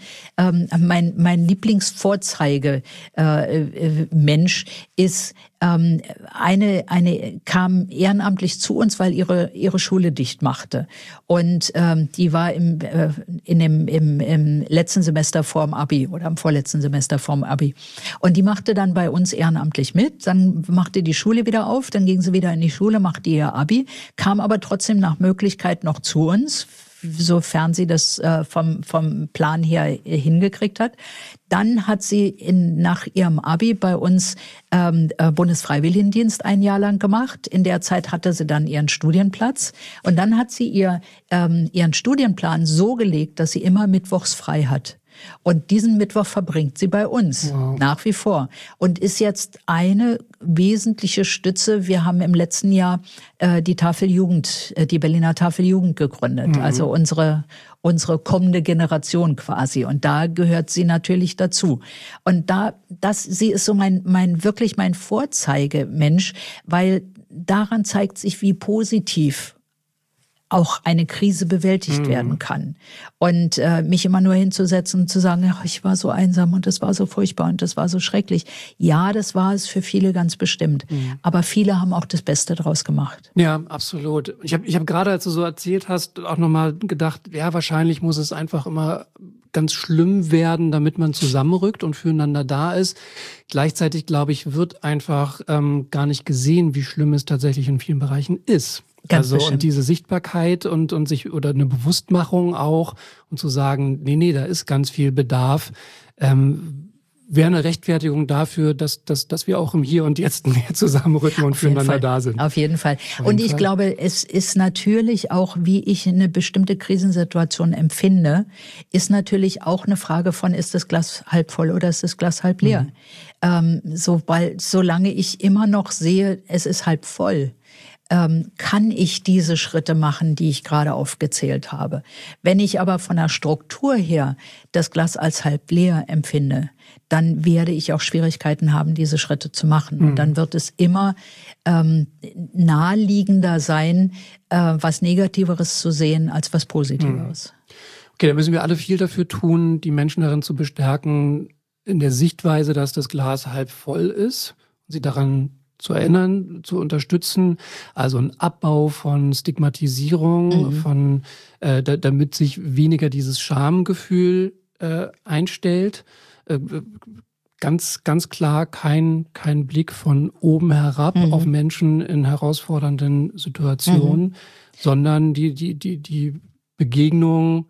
[SPEAKER 1] mein Lieblingsvorzeige-Mensch ist eine kam ehrenamtlich zu uns, weil ihre Schule dicht machte. Und die war im letzten Semester vorm Abi oder im vorletzten Semester vorm Abi. Und die machte dann bei uns ehrenamtlich mit. Dann machte die Schule wieder auf, dann ging sie wieder in die Schule, machte ihr Abi, kam aber trotzdem nach Möglichkeit noch zu uns, sofern sie das vom Plan her hingekriegt hat. Dann hat sie nach ihrem Abi bei uns Bundesfreiwilligendienst ein Jahr lang gemacht. In der Zeit hatte sie dann ihren Studienplatz. Und dann hat sie ihren Studienplan so gelegt, dass sie immer mittwochs frei hat. Und diesen Mittwoch verbringt sie bei uns, nach wie vor. Und ist jetzt eine wesentliche Stütze. Wir haben im letzten Jahr die Tafeljugend, die Berliner Tafeljugend gegründet. Also unsere kommende Generation quasi. Und da gehört sie natürlich dazu. Und sie ist so wirklich mein Vorzeigemensch, weil daran zeigt sich, wie positiv auch eine Krise bewältigt werden kann. Und mich immer nur hinzusetzen und zu sagen, ach, ich war so einsam und das war so furchtbar und das war so schrecklich. Ja, das war es für viele ganz bestimmt. Aber viele haben auch das Beste draus gemacht.
[SPEAKER 3] Ja, absolut. Ich hab gerade, als du so erzählt hast, auch nochmal gedacht, ja, wahrscheinlich muss es einfach immer ganz schlimm werden, damit man zusammenrückt und füreinander da ist. Gleichzeitig, glaube ich, wird einfach gar nicht gesehen, wie schlimm es tatsächlich in vielen Bereichen ist.
[SPEAKER 1] Ganz bestimmt.
[SPEAKER 3] Und diese Sichtbarkeit und sich oder eine Bewusstmachung auch und zu sagen, nee, da ist ganz viel Bedarf, wäre eine Rechtfertigung dafür, dass wir auch im Hier und Jetzt mehr zusammenrücken und füreinander da sind.
[SPEAKER 1] Auf jeden Fall. Und ich glaube, es ist natürlich auch, wie ich eine bestimmte Krisensituation empfinde, ist natürlich auch eine Frage von, ist das Glas halb voll oder ist das Glas halb leer? Weil solange ich immer noch sehe, es ist halb voll, kann ich diese Schritte machen, die ich gerade aufgezählt habe. Wenn ich aber von der Struktur her das Glas als halb leer empfinde, dann werde ich auch Schwierigkeiten haben, diese Schritte zu machen. Und dann wird es immer naheliegender sein, was Negativeres zu sehen, als was Positiveres.
[SPEAKER 3] Okay, da müssen wir alle viel dafür tun, die Menschen darin zu bestärken, in der Sichtweise, dass das Glas halb voll ist, sie daran zu erinnern, zu unterstützen, also ein Abbau von Stigmatisierung, damit sich weniger dieses Schamgefühl einstellt. Ganz klar kein Blick von oben herab auf Menschen in herausfordernden Situationen, sondern die Begegnung,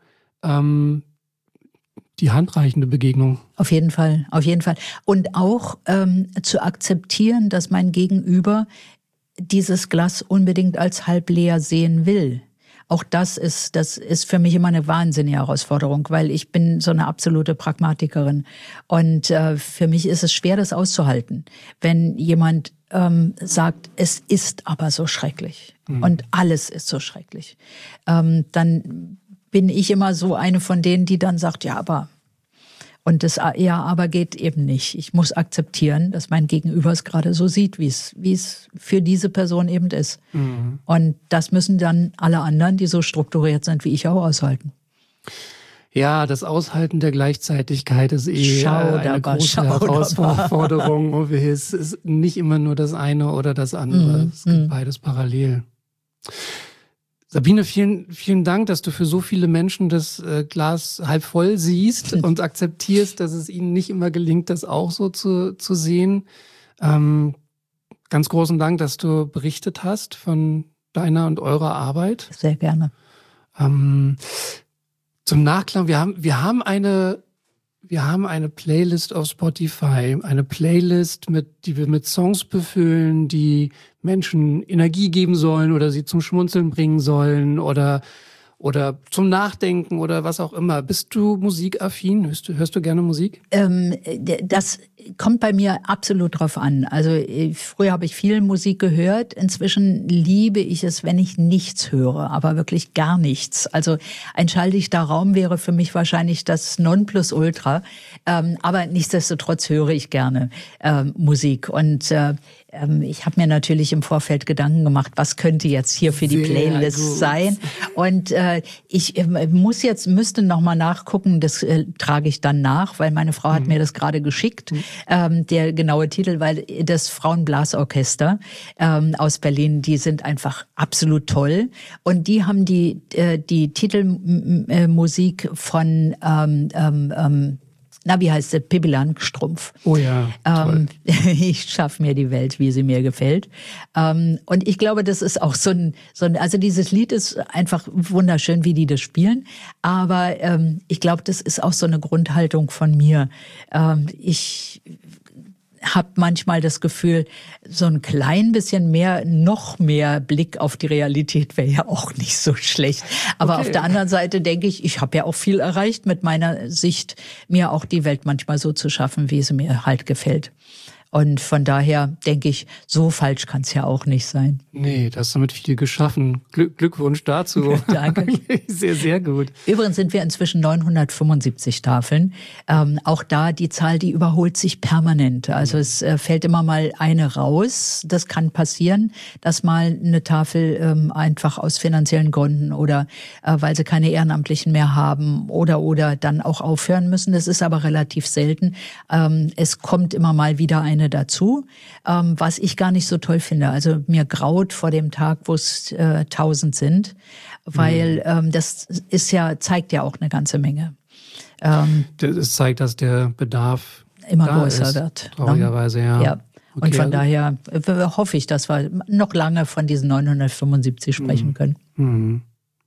[SPEAKER 3] die handreichende Begegnung.
[SPEAKER 1] Auf jeden Fall, auf jeden Fall. Und auch zu akzeptieren, dass mein Gegenüber dieses Glas unbedingt als halb leer sehen will. Auch das ist für mich immer eine wahnsinnige Herausforderung, weil ich bin so eine absolute Pragmatikerin. Und für mich ist es schwer, das auszuhalten, wenn jemand sagt, es ist aber so schrecklich und alles ist so schrecklich. Dann bin ich immer so eine von denen, die dann sagt, ja, aber. Und das ja, aber geht eben nicht. Ich muss akzeptieren, dass mein Gegenüber es gerade so sieht, wie es für diese Person eben ist. Und das müssen dann alle anderen, die so strukturiert sind wie ich, auch aushalten.
[SPEAKER 3] Ja, das Aushalten der Gleichzeitigkeit ist eine große Herausforderung. Es ist nicht immer nur das eine oder das andere. Es gibt beides parallel. Sabine, vielen Dank, dass du für so viele Menschen das Glas halb voll siehst und akzeptierst, dass es ihnen nicht immer gelingt, das auch so zu sehen. Ganz großen Dank, dass du berichtet hast von deiner und eurer Arbeit.
[SPEAKER 1] Sehr gerne.
[SPEAKER 3] Zum Nachklang, wir haben eine Playlist auf Spotify, eine Playlist, die wir mit Songs befüllen, die Menschen Energie geben sollen oder sie zum Schmunzeln bringen sollen oder zum Nachdenken oder was auch immer. Bist du musikaffin? Hörst du gerne Musik?
[SPEAKER 1] Das kommt bei mir absolut drauf an. Also früher habe ich viel Musik gehört. Inzwischen liebe ich es, wenn ich nichts höre, aber wirklich gar nichts. Also ein schalldichter Raum wäre für mich wahrscheinlich das Nonplusultra. Aber nichtsdestotrotz höre ich gerne Musik. Und ich habe mir natürlich im Vorfeld Gedanken gemacht, was könnte jetzt hier für die Playlist sein. Und ich müsste noch mal nachgucken, das trage ich dann nach, weil meine Frau hat mir das gerade geschickt, der genaue Titel, weil das Frauenblasorchester aus Berlin, die sind einfach absolut toll. Und die haben die Titelmusik von wie heißt der? Pippi Langstrumpf.
[SPEAKER 3] Oh ja, toll.
[SPEAKER 1] Ich schaffe mir die Welt, wie sie mir gefällt. Und ich glaube, das ist auch also dieses Lied ist einfach wunderschön, wie die das spielen. Aber ich glaube, das ist auch so eine Grundhaltung von mir. habe manchmal das Gefühl, so ein klein bisschen mehr, noch mehr Blick auf die Realität wäre ja auch nicht so schlecht. Aber auf der anderen Seite denke ich, ich habe ja auch viel erreicht mit meiner Sicht, mir auch die Welt manchmal so zu schaffen, wie sie mir halt gefällt. Und von daher denke ich, so falsch kann es ja auch nicht sein.
[SPEAKER 3] Nee, du hast damit viel geschaffen. Glückwunsch dazu.
[SPEAKER 1] Danke.
[SPEAKER 3] Sehr, sehr gut.
[SPEAKER 1] Übrigens sind wir inzwischen 975 Tafeln. Auch da die Zahl, die überholt sich permanent. Also es fällt immer mal eine raus. Das kann passieren, dass mal eine Tafel einfach aus finanziellen Gründen oder weil sie keine Ehrenamtlichen mehr haben oder dann auch aufhören müssen. Das ist aber relativ selten. Es kommt immer mal wieder eine dazu, was ich gar nicht so toll finde. Also mir graut vor dem Tag, wo es 1000 sind, weil das zeigt ja auch eine ganze Menge.
[SPEAKER 3] Das zeigt, dass der Bedarf
[SPEAKER 1] immer größer wird.
[SPEAKER 3] Traurigerweise, ja.
[SPEAKER 1] Ja. Okay. Und von daher hoffe ich, dass wir noch lange von diesen 975 sprechen können.
[SPEAKER 3] Mhm.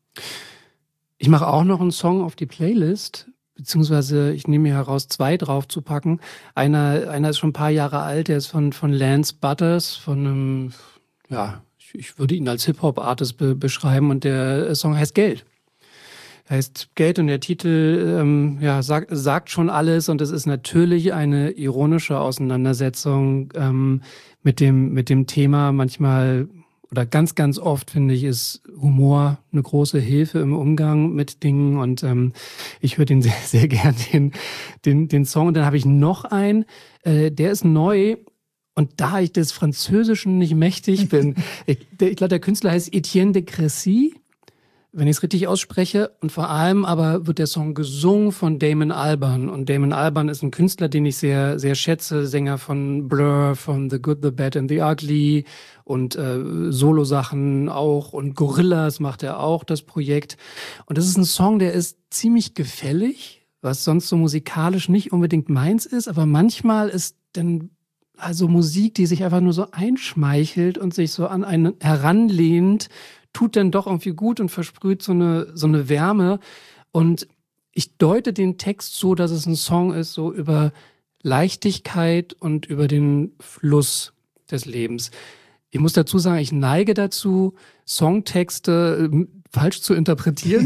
[SPEAKER 3] Ich mache auch noch einen Song auf die Playlist. Beziehungsweise ich nehme mir heraus, 2 drauf zu packen. Einer ist schon ein paar Jahre alt, der ist von Lance Butters, von einem, ich würde ihn als Hip-Hop-Artist beschreiben, und der Song heißt Geld. Heißt Geld, und der Titel sagt schon alles, und es ist natürlich eine ironische Auseinandersetzung mit dem Thema. Manchmal oder ganz, ganz oft, finde ich, ist Humor eine große Hilfe im Umgang mit Dingen, und ich höre den sehr, sehr gern, den Song. Und dann habe ich noch einen, der ist neu, und da ich des Französischen nicht mächtig bin, ich glaube, der Künstler heißt Etienne de Crécy, wenn ich es richtig ausspreche, und vor allem aber wird der Song gesungen von Damon Albarn, und Damon Albarn ist ein Künstler, den ich sehr, sehr schätze, Sänger von Blur, von The Good, The Bad and The Ugly und Solo-Sachen auch, und Gorillaz macht er auch, das Projekt. Und das ist ein Song, der ist ziemlich gefällig, was sonst so musikalisch nicht unbedingt meins ist, aber manchmal ist dann also Musik, die sich einfach nur so einschmeichelt und sich so an einen heranlehnt, tut dann doch irgendwie gut und versprüht so eine Wärme. Und ich deute den Text so, dass es ein Song ist, so über Leichtigkeit und über den Fluss des Lebens. Ich muss dazu sagen, ich neige dazu, Songtexte falsch zu interpretieren,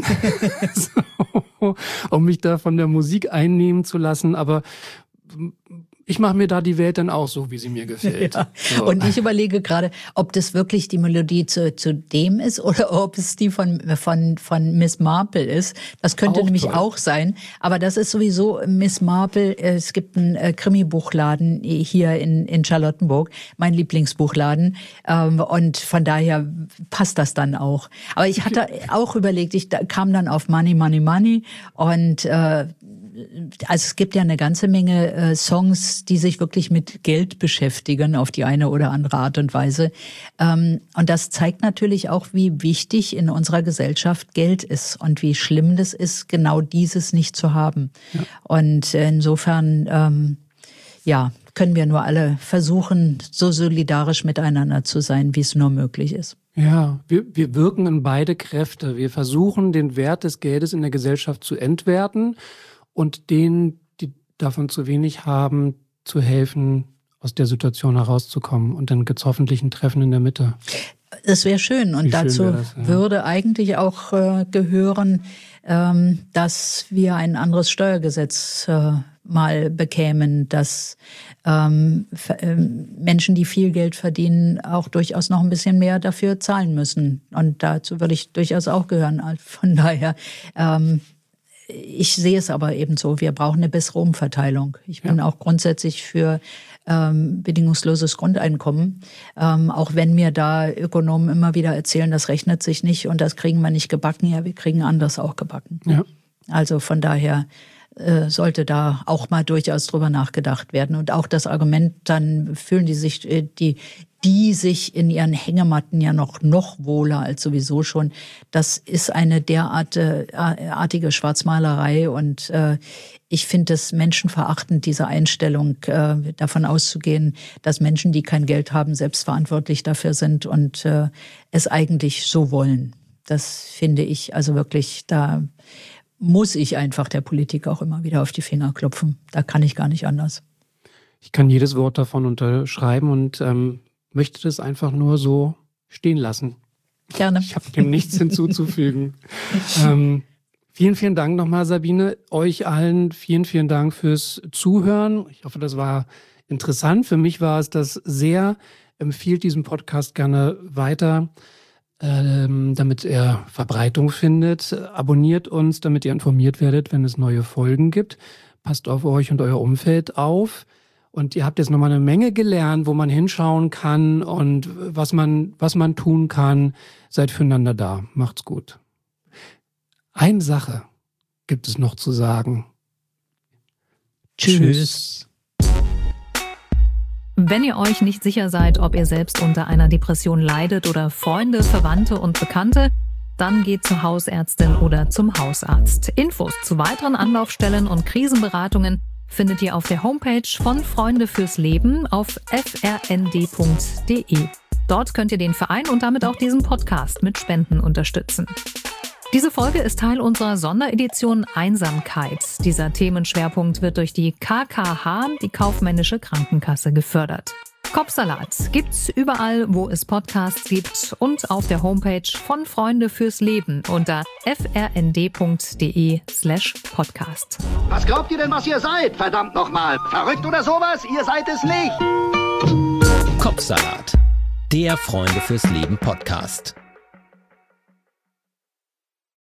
[SPEAKER 3] so, um mich da von der Musik einnehmen zu lassen, aber ich mache mir da die Welt dann auch so, wie sie mir gefällt.
[SPEAKER 1] Ja.
[SPEAKER 3] So.
[SPEAKER 1] Und ich überlege gerade, ob das wirklich die Melodie zu dem ist oder ob es die von Miss Marple ist. Das könnte auch nämlich toll auch sein. Aber das ist sowieso Miss Marple. Es gibt einen Krimi-Buchladen hier in Charlottenburg, mein Lieblingsbuchladen. Und von daher passt das dann auch. Aber ich hatte auch überlegt, ich kam dann auf Money, Money, Money, und also es gibt ja eine ganze Menge Songs, die sich wirklich mit Geld beschäftigen auf die eine oder andere Art und Weise. Und das zeigt natürlich auch, wie wichtig in unserer Gesellschaft Geld ist und wie schlimm das ist, genau dieses nicht zu haben. Ja. Und insofern, können wir nur alle versuchen, so solidarisch miteinander zu sein, wie es nur möglich ist.
[SPEAKER 3] Ja, wir wirken in beide Kräfte. Wir versuchen, den Wert des Geldes in der Gesellschaft zu entwerten und denen, die davon zu wenig haben, zu helfen, aus der Situation herauszukommen. Und dann gibt es hoffentlich ein Treffen in der Mitte.
[SPEAKER 1] Das wäre schön. Und dazu würde eigentlich auch gehören, dass wir ein anderes Steuergesetz mal bekämen, dass Menschen, die viel Geld verdienen, auch durchaus noch ein bisschen mehr dafür zahlen müssen. Und dazu würde ich durchaus auch gehören. Von daher, ich sehe es aber eben so, wir brauchen eine bessere Umverteilung. Ich bin auch grundsätzlich für bedingungsloses Grundeinkommen, auch wenn mir da Ökonomen immer wieder erzählen, das rechnet sich nicht und das kriegen wir nicht gebacken. Ja, wir kriegen anders auch gebacken. Ja. Also von daher sollte da auch mal durchaus drüber nachgedacht werden. Und auch das Argument, dann fühlen die sich sich in ihren Hängematten ja noch wohler als sowieso schon. Das ist eine derartige Schwarzmalerei, und ich finde es menschenverachtend, diese Einstellung, davon auszugehen, dass Menschen, die kein Geld haben, selbstverantwortlich dafür sind und es eigentlich so wollen. Das finde ich also wirklich, da muss ich einfach der Politik auch immer wieder auf die Finger klopfen. Da kann ich gar nicht anders.
[SPEAKER 3] Ich kann jedes Wort davon unterschreiben und möchte das einfach nur so stehen lassen.
[SPEAKER 1] Gerne.
[SPEAKER 3] Ich habe dem nichts hinzuzufügen. Vielen, vielen Dank nochmal, Sabine. Euch allen vielen, vielen Dank fürs Zuhören. Ich hoffe, das war interessant. Für mich war es das sehr. Empfiehlt diesen Podcast gerne weiter, damit er Verbreitung findet. Abonniert uns, damit ihr informiert werdet, wenn es neue Folgen gibt. Passt auf euch und euer Umfeld auf. Und ihr habt jetzt nochmal eine Menge gelernt, wo man hinschauen kann und was man tun kann. Seid füreinander da. Macht's gut. Eine Sache gibt es noch zu sagen. Tschüss.
[SPEAKER 4] Wenn ihr euch nicht sicher seid, ob ihr selbst unter einer Depression leidet oder Freunde, Verwandte und Bekannte, dann geht zur Hausärztin oder zum Hausarzt. Infos zu weiteren Anlaufstellen und Krisenberatungen findet ihr auf der Homepage von Freunde fürs Leben auf frnd.de. Dort könnt ihr den Verein und damit auch diesen Podcast mit Spenden unterstützen. Diese Folge ist Teil unserer Sonderedition Einsamkeit. Dieser Themenschwerpunkt wird durch die KKH, die Kaufmännische Krankenkasse, gefördert. Kopfsalat gibt's überall, wo es Podcasts gibt und auf der Homepage von Freunde fürs Leben unter frnd.de/podcast.
[SPEAKER 5] Was glaubt ihr denn, was ihr seid? Verdammt nochmal. Verrückt oder sowas? Ihr seid es nicht.
[SPEAKER 2] Kopfsalat, der Freunde fürs Leben Podcast.